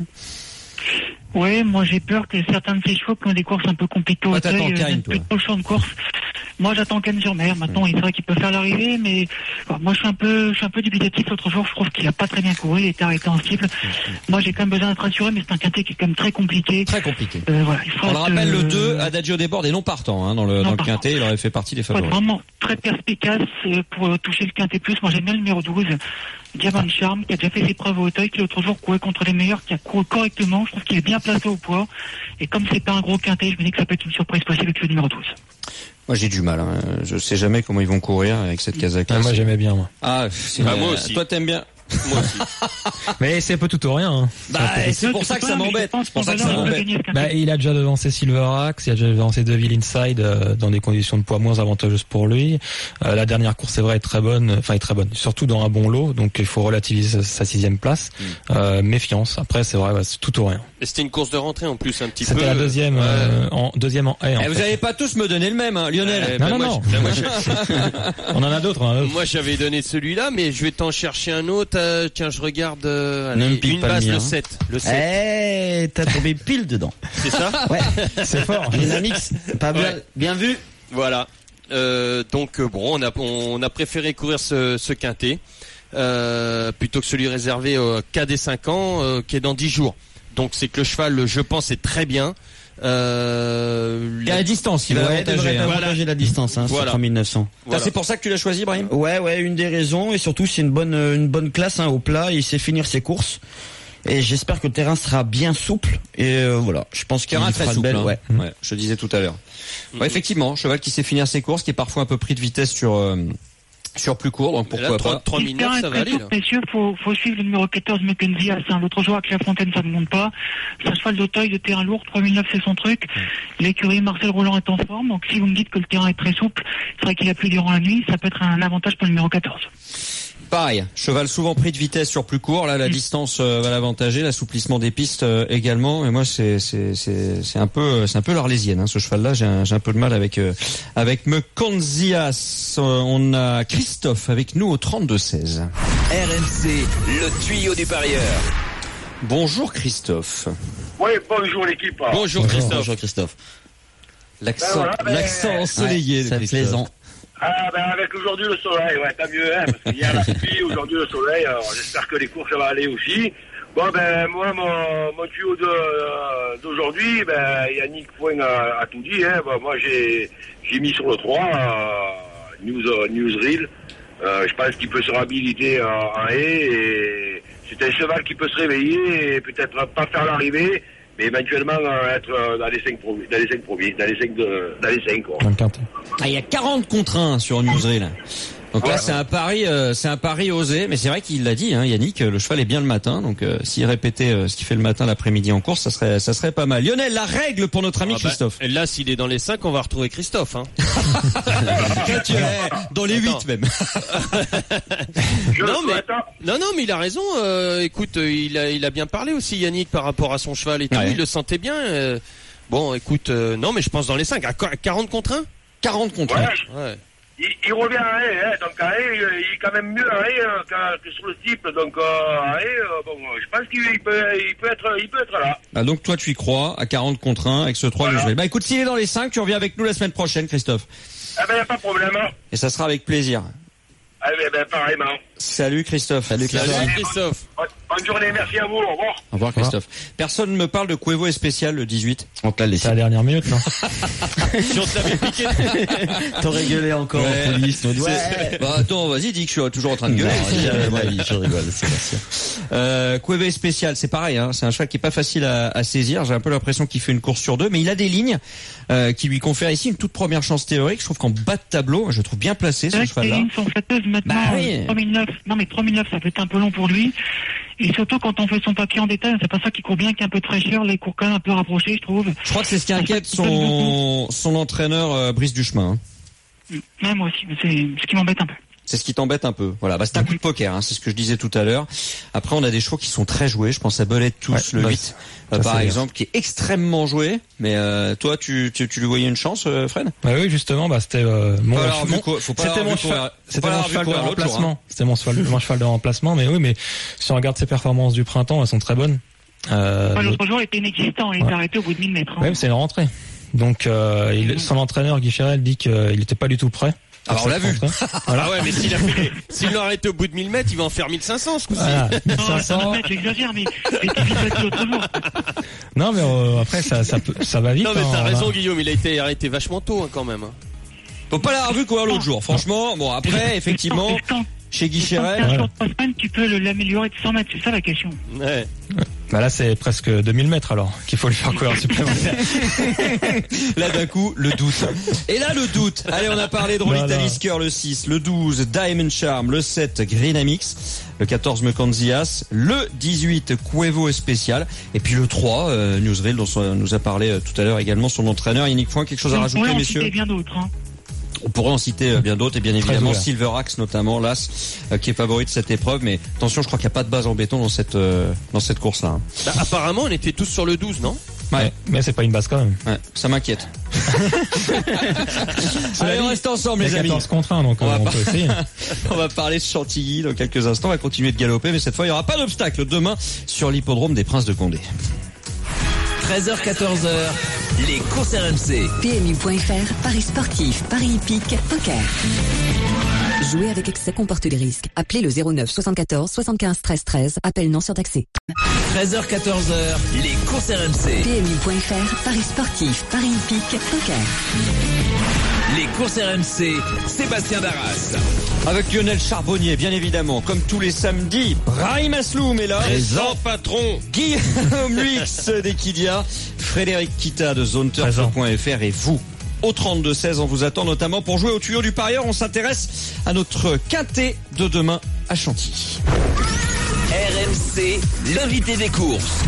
S6: Oui, moi j'ai peur que certains de ces chevaux qui ont des courses un peu compliquées au
S3: t'attends
S6: Auteuil,
S3: Karine,
S6: euh,
S3: toi.
S6: plus trop le champ de course. Moi j'attends Cannes-sur-Mer. Maintenant, c'est vrai qu'il peut faire l'arrivée, mais bon, moi je suis un peu, je suis un peu dubitatif. L'autre jour, je trouve qu'il a pas très bien couru, il était arrêté en cible. Moi j'ai quand même besoin d'être rassuré, mais c'est un Quintet qui est quand même très compliqué.
S3: Très compliqué.
S6: Euh, voilà, il faut
S3: On le
S6: être,
S3: rappelle,
S6: euh,
S3: le deux, Adagio Desbordes est non partant hein, dans le,
S6: non
S3: dans le
S6: partant.
S3: Quintet. Il aurait fait partie des
S6: faut être
S3: favoris.
S6: vraiment très perspicace euh, pour euh, toucher le Quintet plus. Moi j'aime bien le numéro douze, Diamant Charme, qui a déjà fait ses preuves au Auteuil, qui l'autre jour courait contre les meilleurs, qui a couru correctement. Je trouve qu'il est bien placé au poids. Et comme c'est pas un gros Quintet, je me dis que ça peut être une surprise possible avec le numéro douze.
S3: Moi j'ai du mal. Hein. Je sais jamais comment ils vont courir avec cette casaque.
S7: Ah, moi j'aimais bien moi.
S3: Ah, c'est
S4: Ah, moi aussi.
S3: Toi t'aimes bien.
S4: Moi aussi.
S7: Mais c'est peu tout ou rien. Hein.
S3: Bah, c'est pour ça que ça m'embête. C'est pour ça que ça m'embête.
S7: Bah, il a déjà devancé Silver Axe, il a déjà devancé Devil Inside euh, dans des conditions de poids moins avantageuses pour lui. Euh, la dernière course, c'est vrai, est très bonne, enfin est très bonne, surtout dans un bon lot, donc il faut relativiser sa sixième place. Mm. Euh, méfiance. Après, c'est vrai, ouais, c'est tout ou rien.
S4: Et c'était une course de rentrée en plus un petit
S7: c'était
S4: peu.
S7: C'était la deuxième,
S4: ouais.
S7: euh, en deuxième en haie.
S3: Eh, vous n'allez pas tous me donner le même, hein, Lionel.
S4: Euh,
S7: non,
S4: ben
S7: non,
S4: moi,
S7: non.
S4: je, ben moi, je,
S7: on en a d'autres. Hein,
S4: moi, j'avais donné celui-là, mais je vais t'en chercher un autre. Euh, tiens, je regarde euh, allez, une base, le sept. Le sept.
S5: Eh, t'as tombé pile dedans.
S4: C'est ça?
S5: Ouais.
S7: C'est fort.
S5: Dynamix. Pas bien,
S4: ouais.
S5: Bien vu.
S4: Voilà. Euh, donc euh, bon, on a on a préféré courir ce, ce Quintet euh, plutôt que celui réservé au K D cinq ans euh, qui est dans dix jours. Donc c'est que le cheval, je pense, est très bien. Euh,
S3: il y a la distance qui va
S5: ouais,
S3: avantager, hein.
S5: avantager voilà. la distance, hein,
S4: voilà.
S5: sur trois mille neuf cents.
S3: Voilà. C'est pour ça que tu l'as choisi, Brahim?
S5: Ouais, ouais, une des raisons, et surtout c'est une bonne, une bonne classe hein, au plat. Il sait finir ses courses, et j'espère que le terrain sera bien souple. Et euh, voilà, je pense qu'il
S3: terrain
S5: fera
S3: très souple.
S5: Belle,
S3: hein.
S5: ouais.
S3: ouais, je disais tout à l'heure. Mm-hmm. Ouais, effectivement, cheval qui sait finir ses courses, qui est parfois un peu pris de vitesse sur. Euh, Sur plus court, donc pourquoi
S4: là,
S3: pas.
S4: trois mille neuf, ça va aller, là.
S6: Messieurs, faut, faut suivre le numéro quatorze, Mackenzie. Hein. L'autre jour, avec la Fontaine, ça ne monte pas. C'est un cheval d'Auteuil de terrain lourd. trois mille neuf, c'est son truc. L'écurie Marcel Roland est en forme. Donc, si vous me dites que le terrain est très souple, c'est vrai qu'il a plu durant la nuit, ça peut être un avantage pour le numéro quatorze.
S3: Pareil, cheval souvent pris de vitesse sur plus court. Là, la mmh. distance euh, va l'avantager, l'assouplissement des pistes euh, également. Et moi, c'est c'est c'est c'est un peu c'est un peu l'arlésienne. Hein, ce cheval-là, j'ai un, j'ai un peu de mal avec euh, avec Mekanzias. Euh, on a Christophe avec nous au trente-deux seize.
S1: R M C, le tuyau du parieur.
S3: Bonjour Christophe.
S9: Oui, bonjour l'équipe.
S4: Bonjour, bonjour Christophe.
S5: Bonjour Christophe.
S3: L'accent,
S9: ben voilà, ben,
S3: l'accent ensoleillé.
S5: Ouais, c'est plaisant.
S9: Ah ben avec aujourd'hui le soleil, ouais, tant mieux, hein, parce qu'il y a la pluie, aujourd'hui le soleil, alors j'espère que les courses ça va aller aussi. Bon ben moi mon, mon tuyau de, euh, d'aujourd'hui, ben Yannick Point a, a tout dit, hein. Bon, moi j'ai j'ai mis sur le trois, euh, News uh, Newsreel. Euh, je pense qu'il peut se réhabiliter en, en haie et c'est un cheval qui peut se réveiller et peut-être pas faire l'arrivée, mais éventuellement euh, être euh, dans les cinq premiers, dans les cinq premiers, dans les cinq de, dans les cinq quoi.
S3: Ah, il y a quarante contre un sur Newsreel. Donc là, ouais, c'est un pari, euh, c'est un pari osé, mais c'est vrai qu'il l'a dit, hein, Yannick, le cheval est bien le matin, donc euh, s'il répétait euh, ce qu'il fait le matin, l'après-midi en course, ça serait, ça serait pas mal. Lionel, la règle pour notre ami ah Christophe.
S4: Bah, là, s'il est dans les cinq, on va retrouver Christophe. Hein.
S3: tu es dans les huit même.
S4: non mais, non, non, mais il a raison. Euh, écoute, il a, il a bien parlé aussi, Yannick, par rapport à son cheval et tout. Ouais. Il le sentait bien. Euh, bon, écoute, euh, non, mais je pense dans les cinq, à quarante contre un.
S3: quarante contre un.
S9: Ouais. ouais. Il, il revient à haie, hein, donc à haie, il est quand même mieux à haie euh, que sur le type, donc euh, à haie, euh, bon, je pense qu'il peut, il peut être, il peut être là.
S3: Ah, donc toi tu y crois à quarante contre un avec ce trois voilà. Bah écoute, s'il est dans les cinq, tu reviens avec nous la semaine prochaine, Christophe.
S9: Ah ben y a pas de problème.
S3: Et ça sera avec plaisir.
S9: Ah ben, ben pareillement.
S3: Salut Christophe. Salut Christophe.
S4: Salut Christophe.
S9: Bonne journée, merci à vous, au revoir.
S3: Au revoir Christophe. Personne ne me parle de Cuevo et spécial le dix-huit.
S5: On te l'a laissé.
S7: C'est la dernière minute, non?
S4: Si on te l'avait piqué.
S5: T'aurais gueulé encore ouais. en police.
S3: Ouais. Bah attends, vas-y, dis que je suis toujours en train de gueuler.
S5: Non, ouais, je rigole, c'est sûr.
S3: Euh, Cuevo et spécial, c'est pareil, hein. C'est un cheval qui est pas facile à, à saisir. J'ai un peu l'impression qu'il fait une course sur deux, mais il a des lignes euh, qui lui confèrent ici une toute première chance théorique. Je trouve qu'en bas de tableau, je le trouve bien placé ce cheval-là.
S6: Les lignes sont flatteuses maintenant. Bah, oui. trois mille neuf. Non mais trois mille neuf, ça peut être un peu long pour lui. Et surtout quand on fait son papier en détail, c'est pas ça qui court bien, qui est un peu de fraîcheur, les court quand même un peu rapprochés, je trouve.
S3: Je crois que c'est ce qui inquiète son son entraîneur euh, Brice Duchemin.
S6: Hein. Ouais, moi aussi, c'est ce qui m'embête un peu.
S3: C'est ce qui t'embête un peu. Voilà, bah c'est un coup de poker, hein, c'est ce que je disais tout à l'heure. Après, on a des chevaux qui sont très joués. Je pense à Bellet tous, ouais, le bah, huit, euh, par exemple, qui est extrêmement joué. Mais euh, toi, tu, tu tu lui voyais une chance, euh, Fred?
S7: Bah oui, justement, bah c'était euh, mon, mon
S3: quoi, faut pas
S7: c'était mon cheval, c'était mon cheval de remplacement. Hein. C'était mon cheval, mon cheval de remplacement. Mais oui, mais si on regarde ses performances du printemps, elles sont très bonnes.
S6: Euh, L'autre jour, il était inexistant. Il ouais. est arrêté au bout de mille mètres. Hein.
S7: Ouais, c'est une rentrée. Donc, euh, il, son entraîneur Guy Cherel dit qu'il était pas du tout prêt.
S3: Alors on l'a vu.
S4: Voilà. Ah ouais, mais s'il a fait, s'il l'a arrêté au bout de mille mètres, il va en faire mille cinq cents ce coup-ci.
S7: Voilà.
S6: mille cinq cents. Non, j'exagère, mais il était vite l'autre jour.
S7: Non, mais euh, après ça, ça, peut, ça va vite.
S4: Non, mais
S7: hein,
S4: t'as
S7: là.
S4: raison, Guillaume. Il a été arrêté vachement tôt hein, quand même. Hein.
S3: Faut pas l'avoir vu courir l'autre jour. Franchement, bon après, effectivement, chez Guy Cherel,
S6: sur trois semaines, tu peux l'améliorer de cent mètres. C'est ça la question.
S4: Ouais.
S7: Bah là c'est presque deux mille mètres alors qu'il faut lui faire courir supplémentaire.
S3: Là d'un coup le doute. Et là le doute. Allez, on a parlé de Rolita Lisker le six, le douze Diamond Charm, le sept Greenamix, le quatorze Mekanzias, le dix-huit Cuevo et spécial, et puis le trois euh, Newsreel dont on nous a parlé euh, tout à l'heure également son entraîneur Yannick Point. Quelque chose à rajouter,
S6: ouais,
S3: messieurs?
S6: Bien d'autres. Hein.
S3: On pourrait en citer bien d'autres et bien évidemment Silver Axe notamment, l'As euh, qui est favori de cette épreuve, mais attention, je crois qu'il n'y a pas de base en béton dans cette euh, dans cette course là. Hein.
S4: Bah, apparemment on était tous sur le douze, non?
S7: Ouais, mais c'est pas une base quand même.
S3: Ouais, ça m'inquiète. Allez, on reste ensemble les amis.
S7: quatorze contre un, donc on, va on peut essayer.
S3: On va parler de Chantilly dans quelques instants, on va continuer de galoper, mais cette fois il n'y aura pas d'obstacle demain sur l'hippodrome des Princes de Condé.
S1: treize heures quatorze heures, les courses R M C.
S2: P M U point F R, paris sportif, paris hippique, poker. Jouer avec excès comporte des risques. Appelez le zéro neuf soixante-quatorze soixante-quinze treize treize. Appel non surtaxé.
S1: treize heures quatorze heures, les courses R M C.
S2: P M U point F R, paris sportif, paris hippique, poker.
S1: Les courses R M C, Sébastien Darras.
S3: Avec Lionel Charbonnier, bien évidemment, comme tous les samedis. Brahim Asloum est là.
S4: Présent, patron.
S3: Guillaume Luix d'Equidia. Frédéric Kita de zone turf point F R et vous, au trente-deux seize. On vous attend notamment pour jouer au tuyau du parieur. On s'intéresse à notre quintet de demain à Chantilly.
S1: R M C, l'invité des courses.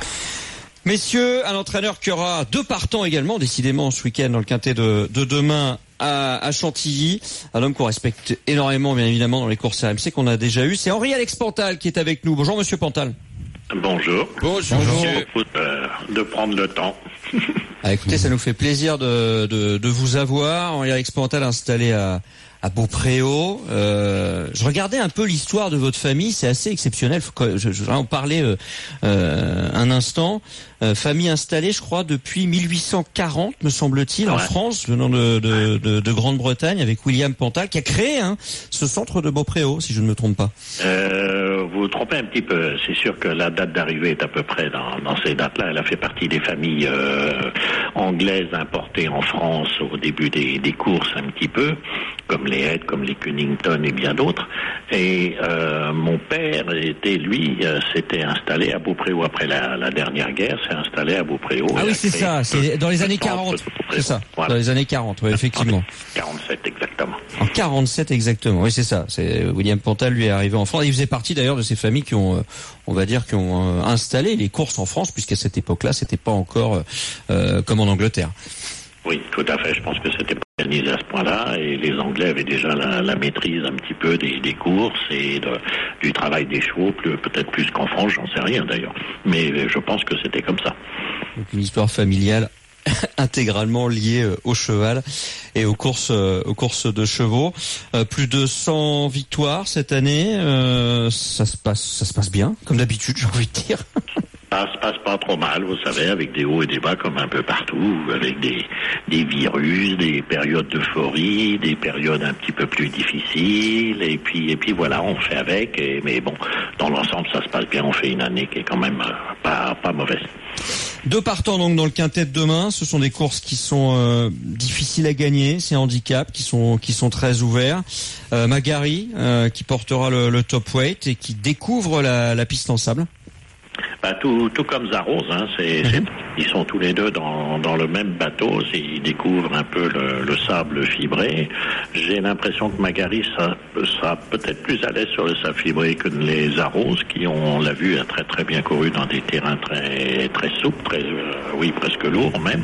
S3: Messieurs, un entraîneur qui aura deux partants également, décidément, ce week-end dans le quintet de, de demain à, à Chantilly. Un homme qu'on respecte énormément, bien évidemment, dans les courses R M C qu'on a déjà eu. C'est Henri-Alex Pantal qui est avec nous. Bonjour, monsieur Pantal.
S10: Bonjour.
S3: Bonjour. Bonjour.
S10: Euh, de prendre le temps.
S3: Ah, écoutez, ça nous fait plaisir de, de, de vous avoir. Henri-Alex Pantal installé à, à Beaupréau. Euh, je regardais un peu l'histoire de votre famille, c'est assez exceptionnel. Faut que, je, je vais en parler euh, euh, un instant. Euh, famille installée, je crois, depuis mille huit cent quarante, me semble-t-il, ouais. en France, venant de, de, de, de Grande-Bretagne, avec William Pantal, qui a créé hein, ce centre de Beaupréau, si je ne me trompe pas.
S10: Euh, vous vous trompez un petit peu. C'est sûr que la date d'arrivée est à peu près dans, dans ces dates-là. Elle a fait partie des familles euh, anglaises importées en France au début des, des courses un petit peu, comme les Head, comme les Cunnington et bien d'autres. Et euh, mon père était, lui, euh, s'était installé à Beaupréau après la, la dernière guerre. Installé à Beaupréau.
S3: Ah oui, c'est ça, c'est dans les années quarante. C'est ça, voilà. Dans les années quarante, oui, effectivement.
S10: quarante-sept exactement.
S3: En quarante-sept exactement, oui, c'est ça. C'est William Pantal, lui, est arrivé en France. Il faisait partie d'ailleurs de ces familles qui ont, on va dire, qui ont installé les courses en France, puisqu'à cette époque-là, c'était pas encore euh, comme en Angleterre.
S10: Oui, tout à fait. Je pense que c'était pas organisé à ce point-là, et les Anglais avaient déjà la, la maîtrise un petit peu des, des courses et de, du travail des chevaux, plus, peut-être plus qu'en France, j'en sais rien d'ailleurs. Mais je pense que c'était comme ça.
S3: Donc une histoire familiale intégralement liée au cheval et aux courses, aux courses de chevaux. Euh, plus de cent victoires cette année. Euh, ça se passe, ça se passe bien, comme d'habitude, j'ai envie de dire.
S10: Ça se passe pas trop mal, vous savez, avec des hauts et des bas comme un peu partout, avec des, des virus, des périodes d'euphorie, des périodes un petit peu plus difficiles, et puis, et puis voilà, on fait avec, et, mais bon, dans l'ensemble, ça se passe bien, on fait une année qui est quand même euh, pas, pas mauvaise.
S3: Deux partants donc dans le quintet de demain, ce sont des courses qui sont euh, difficiles à gagner, c'est handicap, qui sont qui sont très ouverts. Euh, Magari euh, qui portera le, le top weight et qui découvre la, la piste en sable.
S10: Bah, tout, tout comme Zaros, hein, c'est, c'est, ils sont tous les deux dans, dans le même bateau, ils découvrent un peu le, le sable fibré. J'ai l'impression que Magari sera, sera peut-être plus à l'aise sur le sable fibré que les Zaros, qui ont, on l'a vu, a très très bien couru dans des terrains très très souples, très, euh, oui presque lourds même.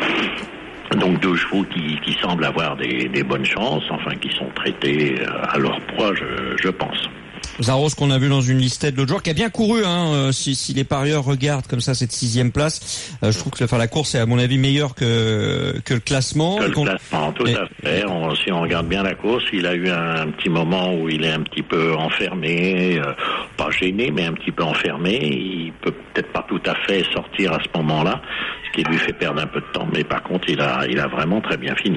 S10: Donc deux chevaux qui, qui semblent avoir des, des bonnes chances, enfin qui sont traités à leur poids, je, je pense.
S3: Zaros qu'on a vu dans une listette l'autre jour, qui a bien couru, hein, euh, si, si les parieurs regardent comme ça cette sixième place, euh, je trouve que enfin, la course est à mon avis meilleure que, que le classement.
S10: Que le classement, tout Et... à fait. On, si on regarde bien la course, il a eu un, un petit moment où il est un petit peu enfermé, euh, pas gêné, mais un petit peu enfermé. Il peut peut-être pas tout à fait sortir à ce moment-là, ce qui lui fait perdre un peu de temps, mais par contre, il a, il a vraiment très bien fini.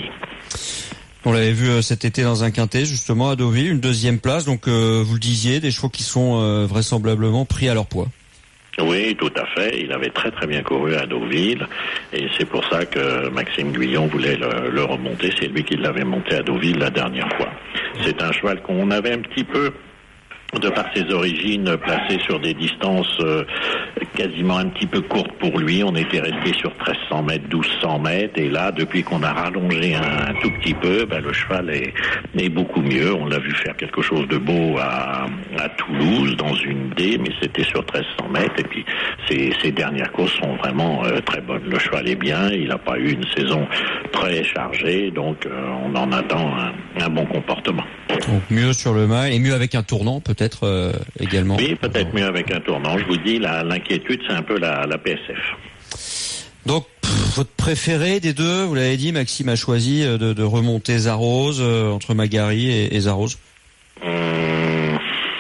S3: On l'avait vu cet été dans un quintet, justement, à Deauville, une deuxième place. Donc, euh, vous le disiez, des chevaux qui sont euh, vraisemblablement pris à leur poids.
S10: Oui, tout à fait. Il avait très très bien couru à Deauville. Et c'est pour ça que Maxime Guyon voulait le, le remonter. C'est lui qui l'avait monté à Deauville la dernière fois. C'est un cheval qu'on avait un petit peu, de par ses origines, placé sur des distances euh, quasiment un petit peu courtes pour lui. On était resté sur treize cents mètres, douze cents mètres, et là, depuis qu'on a rallongé un, un tout petit peu, ben, le cheval est, est beaucoup mieux. On l'a vu faire quelque chose de beau à, à Toulouse, dans une D, mais c'était sur treize cents mètres, et puis ses, ses dernières courses sont vraiment euh, très bonnes. Le cheval est bien, il n'a pas eu une saison très chargée, donc euh, on en attend un, un bon comportement.
S3: Donc mieux sur le mail, et mieux avec un tournant, peut-être Peut-être euh, également.
S10: Oui, peut-être mieux avec un tournant. Je vous dis, la, l'inquiétude, c'est un peu la, la P S F.
S3: Donc, pff, votre préféré des deux, vous l'avez dit, Maxime a choisi de, de remonter Zaros euh, entre Magari et, et Zaros.
S10: Hum...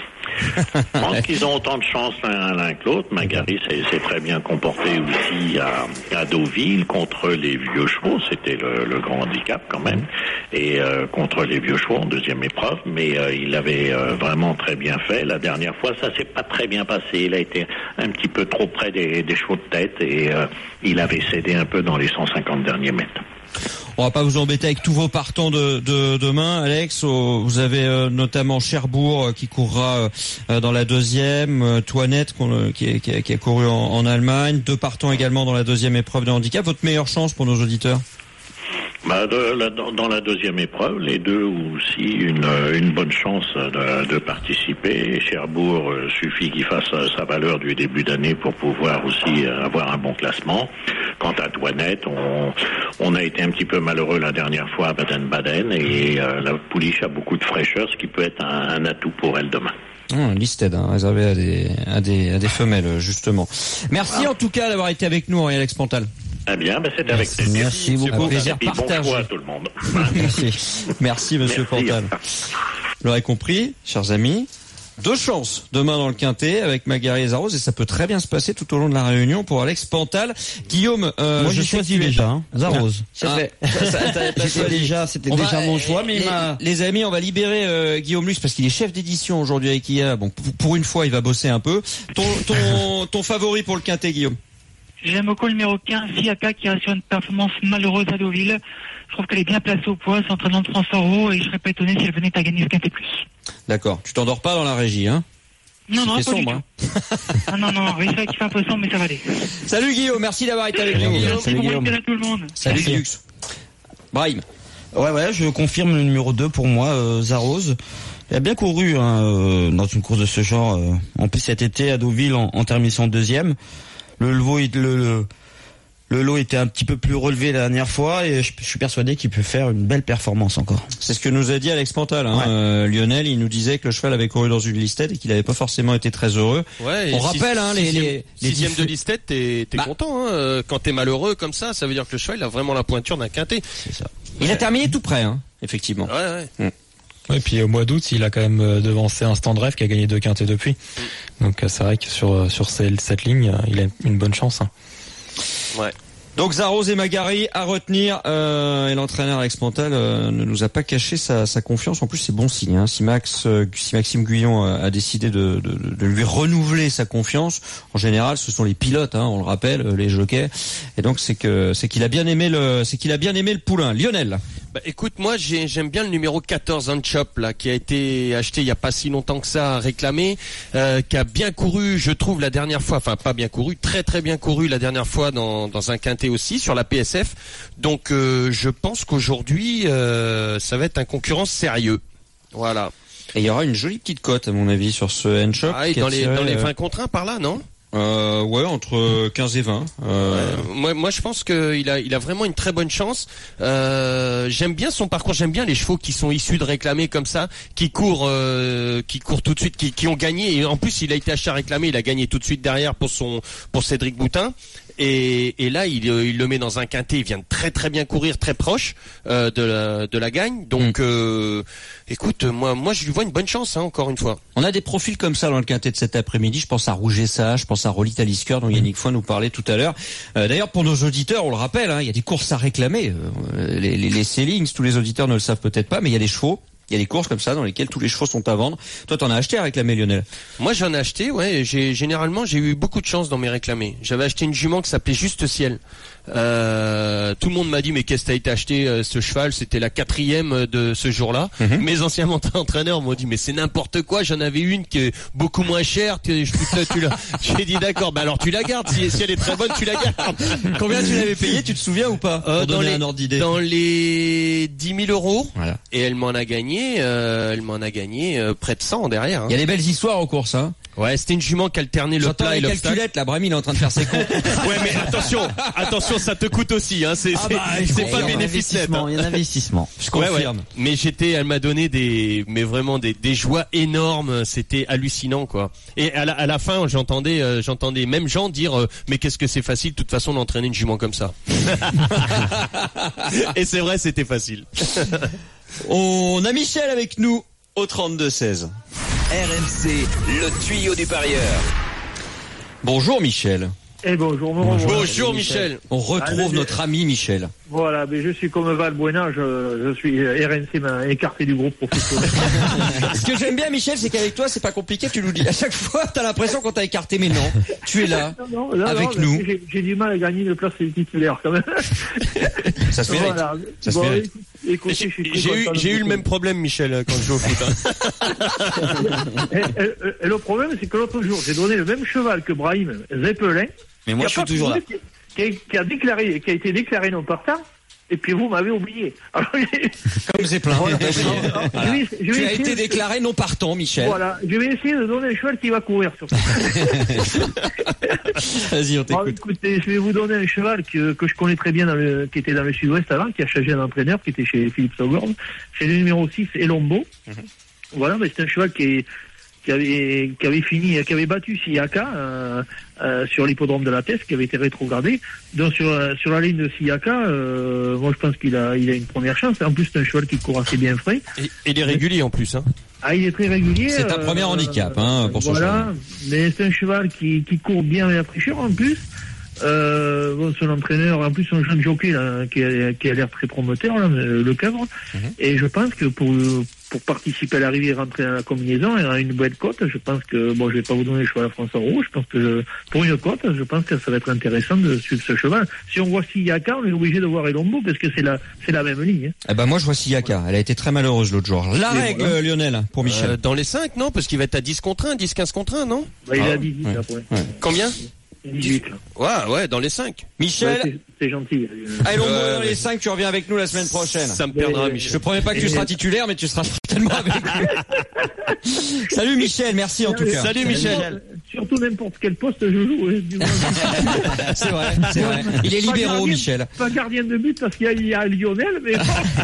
S10: Je pense qu'ils ont autant de chance l'un, l'un que l'autre. Magari s'est, s'est très bien comporté aussi à, à Deauville contre les vieux chevaux. C'était le, le grand handicap quand même. Et euh, contre les vieux chevaux en deuxième épreuve. Mais euh, il avait euh, vraiment très bien fait. La dernière fois, ça s'est pas très bien passé. Il a été un petit peu trop près des, des chevaux de tête et euh, il avait cédé un peu dans les cent cinquante derniers mètres.
S3: On va pas vous embêter avec tous vos partants de, de demain, Alex. Vous avez euh, notamment Cherbourg euh, qui courra euh, dans la deuxième, euh, Toinette qu'on, qui, qui, qui a couru en, en Allemagne, deux partants également dans la deuxième épreuve de handicap. Votre meilleure chance pour nos auditeurs?
S10: Bah de, la, dans, dans la deuxième épreuve, les deux ont aussi une, une bonne chance de, de participer. Cherbourg, euh, suffit qu'il fasse sa valeur du début d'année pour pouvoir aussi avoir un bon classement. Quant à Douanet, on, on a été un petit peu malheureux la dernière fois à Baden-Baden et euh, la pouliche a beaucoup de fraîcheur, ce qui peut être un, un atout pour elle demain.
S3: Mmh, listed, hein, réservé à des, à des, à des femelles, justement. Merci ah. en tout cas d'avoir été avec nous, Henri Alex Pontal.
S10: Eh bien, ben c'est avec plaisir.
S3: Merci beaucoup. Un plaisir partagé.
S10: Bon choix à tout le monde.
S3: Merci. Merci, monsieur
S10: Merci.
S3: Pontal. Vous l'aurez compris, chers amis. Deux chances demain dans le Quintet avec Magari et Zarros et ça peut très bien se passer tout au long de la réunion pour Alex Pontal. Guillaume, euh,
S5: moi
S3: je
S5: j'ai choisi déjà hein, Zarros.
S3: Ça fait.
S5: C'était déjà, c'était
S3: on
S5: déjà
S3: va,
S5: mon choix, mais
S3: les,
S5: ma...
S3: les amis, on va libérer euh, Guillaume Lux parce qu'il est chef d'édition aujourd'hui avec I A. Bon, pour, pour une fois, il va bosser un peu. Ton, ton, ton favori pour le Quintet, Guillaume?
S6: J'aime beaucoup le numéro quinze, Siaka, qui a sur une performance malheureuse à Deauville. Je trouve qu'elle est bien placée au poids, s'entraînant de François Roux, et je serais pas étonné si elle venait à gagner ce Quintet plus.
S3: D'accord. Tu t'endors pas dans la régie, hein?
S6: Non, non, pas
S3: sombre,
S6: du
S3: hein.
S6: tout. Ah non, non, oui, c'est vrai qu'il fait un peu sombre, mais ça va aller.
S3: Salut Guillaume, merci d'avoir été avec nous.
S6: Merci,
S5: Salut,
S6: bon
S5: Guillaume.
S6: week-end à tout le monde.
S3: Salut Guillaume. Brahim.
S5: Ouais, ouais, je confirme le numéro deux pour moi, euh, Zarros. Il a bien couru hein, euh, dans une course de ce genre. Euh, en plus cet été à Deauville en, en terminant deuxième. Le, le, le, le, le lot était un petit peu plus relevé la dernière fois et je, je suis persuadé qu'il peut faire une belle performance encore.
S3: C'est ce que nous a dit Alex Pontal. Hein. Ouais. Euh, Lionel, il nous disait que le cheval avait couru dans une listed et qu'il n'avait pas forcément été très heureux.
S4: Ouais,
S3: on rappelle, hein, les, les, les
S4: sixième
S3: diff...
S4: de listed, t'es, t'es bah. content. Hein. Quand t'es malheureux comme ça, ça veut dire que le cheval il a vraiment la pointure d'un quintet.
S3: C'est ça. Il a terminé tout près, hein, effectivement.
S4: Ouais, ouais.
S3: Mmh.
S7: Et puis au mois d'août, il a quand même devancé Instant Rêve qui a gagné deux quintets depuis. Mmh. Donc c'est vrai que sur sur cette, cette ligne, il a une bonne chance. Hein.
S4: Ouais.
S3: Donc Zarros et Magari à retenir euh, et l'entraîneur Alex Pontal euh, ne nous a pas caché sa, sa confiance. En plus c'est bon signe. Hein. Si Max, euh, si Maxime Guyon a, a décidé de, de, de lui renouveler sa confiance, en général ce sont les pilotes, hein, on le rappelle, les jockeys. Et donc c'est que c'est qu'il a bien aimé le, c'est qu'il a bien aimé le poulain. Lionel.
S4: Bah, écoute, moi j'ai, j'aime bien le numéro quatorze Unchop là, qui a été acheté il y a pas si longtemps que ça, réclamé, euh, qui a bien couru, je trouve la dernière fois, enfin pas bien couru, très très bien couru la dernière fois dans dans un quintet aussi sur la P S F. Donc euh, je pense qu'aujourd'hui euh, ça va être un concurrent sérieux. Voilà.
S3: Et il y aura une jolie petite cote à mon avis sur ce Unchop.
S4: Ah, et dans les dans les vingt contre un par là, non?
S3: Euh, ouais, entre quinze et vingt. Euh...
S4: Ouais, moi, moi, je pense qu'il a, il a vraiment une très bonne chance. Euh, j'aime bien son parcours. J'aime bien les chevaux qui sont issus de réclamés comme ça, qui courent, euh, qui courent tout de suite, qui, qui ont gagné. Et en plus, il a été acheté à réclamer. Il a gagné tout de suite derrière pour son, pour Cédric Boutin. Et, et là, il, il le met dans un quintet. Il vient de très très bien courir, très proche euh, de la, de la gagne. Donc, mmh. euh, écoute, moi, moi, je lui vois une bonne chance, hein, encore une fois.
S3: On a des profils comme ça dans le quintet de cet après-midi. Je pense à Rouget Sage, je pense à Rolita Lisker, dont Yannick Foy nous parlait tout à l'heure. Euh, d'ailleurs, pour nos auditeurs, on le rappelle, hein, il y a des courses à réclamer. Euh, les, les, les Sellings, tous les auditeurs ne le savent peut-être pas, mais il y a des chevaux. Il y a des courses comme ça dans lesquelles tous les chevaux sont à vendre. Toi, t'en as acheté à réclamer, Lionel?
S4: Moi, j'en ai acheté, ouais. J'ai, généralement, j'ai eu beaucoup de chance dans mes réclamés. J'avais acheté une jument qui s'appelait Juste Ciel. Euh, tout le monde m'a dit, mais qu'est-ce que t'as été acheté, euh, ce cheval? C'était la quatrième de ce jour-là. Mm-hmm. Mes anciens entraîneurs m'ont dit, mais c'est n'importe quoi. J'en avais une qui est beaucoup moins chère. Tu, tu, tu l'as. J'ai dit, d'accord. Bah, alors, tu la gardes. Si, si elle est très bonne, tu la gardes.
S3: Combien tu l'avais payé? Tu te souviens ou pas?
S4: euh,
S3: Pour
S4: dans
S3: donner
S4: les,
S3: un ordre d'idée.
S4: Dans les dix mille euros.
S3: Voilà.
S4: Et elle m'en a gagné. Euh, elle m'en a gagné euh, près de cent derrière. Hein.
S3: Il y a des belles histoires aux courses, hein.
S4: Ouais, c'était une jument qui alternait le plat et l'obstacle.
S3: J'entends les calculettes, la Brahmi, il est en train de faire ses comptes.
S4: Ouais, mais attention, attention, ça te coûte aussi, hein. C'est,
S5: ah
S4: c'est,
S5: bah,
S4: c'est pas bénéfice net.
S5: Il y a un investissement.
S3: Je confirme.
S4: Ouais, ouais. Mais j'étais, elle m'a donné des, mais vraiment des, des joies énormes. C'était hallucinant, quoi. Et à la, à la fin, j'entendais, euh, j'entendais même gens dire, euh, mais qu'est-ce que c'est facile, de toute façon, d'entraîner une jument comme ça. Et c'est vrai, c'était facile.
S3: On a Michel avec nous au trente-deux seize.
S1: R M C, le tuyau du parieur.
S3: Bonjour Michel.
S9: Eh bonjour,
S4: bonjour, bonjour Michel. Michel.
S3: On retrouve ah, notre ami Michel.
S9: Voilà, mais je suis comme Valbuena, je, je suis R M C m'a écarté du groupe professionnel.
S3: Ce que j'aime bien Michel, c'est qu'avec toi c'est pas compliqué, tu nous dis à chaque fois t'as l'impression qu'on t'a écarté, mais non, tu es là non, non, non, avec non, nous.
S9: J'ai, j'ai du mal à gagner une place titulaire quand même.
S3: Ça se mérite. Voilà. Ça se bon, mérite.
S9: Écoutez,
S4: j'ai,
S9: je suis
S4: j'ai eu, j'ai eu le même problème Michel quand je joue au foot. Hein.
S9: et, et, et le problème c'est que l'autre jour j'ai donné le même cheval que Brahim Zeppelin.
S3: Mais moi je suis toujours là.
S9: Qui a, qui a déclaré, qui a été déclaré non partant.
S11: et puis vous m'avez oublié. Alors,
S3: Comme c'est plein.
S11: Voilà.
S3: T'as oublié.
S11: Alors,
S3: Voilà.
S11: je vais- je vais
S3: Tu as
S11: essayer
S3: été
S11: de-
S3: déclaré non partant, Michel.
S11: Voilà, je vais essayer de donner un cheval qui va courir sur ça.
S3: Vas-y, on
S11: Bon,
S3: t'écoute.
S11: écoutez, je vais vous donner un cheval que, que je connais très bien, dans le, qui était dans le sud-ouest avant, qui a changé d'entraîneur, qui était chez Philippe Saugorne. C'est le numéro six, Elombo. Voilà, mais c'est un cheval qui, est, qui, avait, qui avait fini, qui avait battu Siyaka euh, euh, sur l'hippodrome de la Teste, qui avait été rétrogradé. Donc sur, euh, sur la ligne de Siyaka, euh, moi je pense qu'il a, il a une première chance. En plus, c'est un cheval qui court assez bien frais.
S4: Et, et il est régulier en plus. Hein.
S11: Ah, il est très régulier.
S3: C'est un premier handicap, hein, pour ce
S11: voilà,
S3: cheval.
S11: mais c'est un cheval qui, qui court bien la fraîcheur en plus. Euh, bon, son entraîneur, en plus son jeune jockey là, qui a, qui a l'air très promoteur, là, le Cavre.
S3: Mhm.
S11: Et je pense que pour pour participer à l'arrivée et rentrer à la combinaison, il y a une belle cote. Je pense que bon, je vais pas vous donner le cheval à François Roux. Je pense que je, pour une cote, je pense que ça va être intéressant de suivre ce cheval. Si on voit Siyaka, on est obligé de voir Elombo parce que c'est la c'est la même ligne. Hein.
S3: Eh ben moi je vois Siyaka. Elle a été très malheureuse l'autre jour. La
S11: Et
S3: règle,
S11: voilà.
S3: Lionel, pour Michel.
S4: Euh, dans les cinq, non? Parce qu'il va être à dix contre un, dix quinze contre un, non?
S11: Bah, il
S3: Ah,
S11: est à dix-huit
S3: ouais.
S11: là, pour l'instant.
S3: Ouais.
S4: Combien?
S11: dix-huit là.
S4: Ouais, ouais, dans les cinq.
S3: Michel,
S11: Ouais, c'est- c'est gentil.
S3: allez, on
S4: Ouais,
S3: dans
S4: ouais.
S3: les cinq, tu reviens avec nous la semaine prochaine.
S4: Ça me perdra,
S11: Mais-
S4: Michel.
S3: Je promets pas que tu seras titulaire, mais tu seras certainement avec nous. Salut Michel, merci en tout cas.
S4: Salut Michel.
S11: Surtout n'importe quel poste je joue. Hein, du moins.
S3: C'est vrai, c'est vrai. Il est
S11: Pas
S3: libéraux,
S11: gardien-
S3: Michel.
S11: Pas gardien de but parce qu'il y a, il y a Lionel, mais.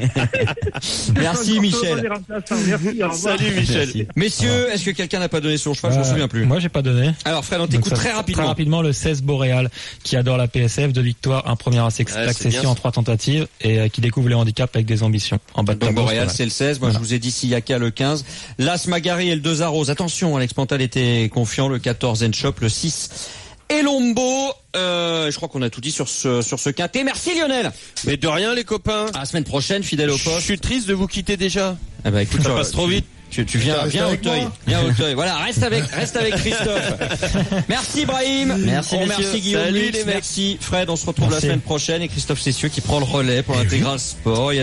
S3: Merci Michel.
S11: Merci, au revoir.
S4: Salut Michel.
S3: Merci. Messieurs, est-ce que quelqu'un n'a pas donné son cheval? Je m'en
S7: Euh,
S3: souviens plus.
S7: Moi, j'ai pas donné.
S3: Alors Fred, on
S7: Donc,
S3: t'écoute
S7: ça-
S3: très rapidement.
S7: Très rapidement, le seize Boréal, qui adore la P S F, deux victoires, un premier
S4: c'est bien,
S7: accession
S4: ça.
S7: en trois tentatives, et euh, qui découvre les handicaps avec des ambitions. En bas de
S3: Donc
S7: tableau,
S3: Boréal,
S7: c'est
S3: c'est le seize. Moi,
S7: Voilà.
S3: je vous ai dit Siyaka le quinze. Las Magari et le deux Arros. Attention, Alex Pantal était confiant. Le quatorze Enchop, le six Elombo. Euh, je crois qu'on a tout dit sur ce sur ce quintet. Merci Lionel.
S4: Mais de rien, les copains.
S3: À la semaine prochaine, fidèle au
S4: Je
S3: poste.
S4: suis triste de vous quitter déjà.
S3: Ah bah écoute,
S4: Ça
S3: tu-
S4: passe trop vite.
S3: Tu, tu viens,
S12: Reste
S3: viens au
S12: avec
S3: Teuil,
S12: moi.
S3: viens au Teuil. Voilà, reste avec, reste avec Christophe. Merci Brahim.
S5: Merci,
S3: On
S5: messieurs.
S3: remercie Guillaume
S4: Salut,
S3: Lutz,
S4: les mecs.
S3: merci Fred. On se retrouve
S7: Merci.
S3: la semaine prochaine et Christophe Cessieux qui prend le relais pour l'intégral sport. Il y a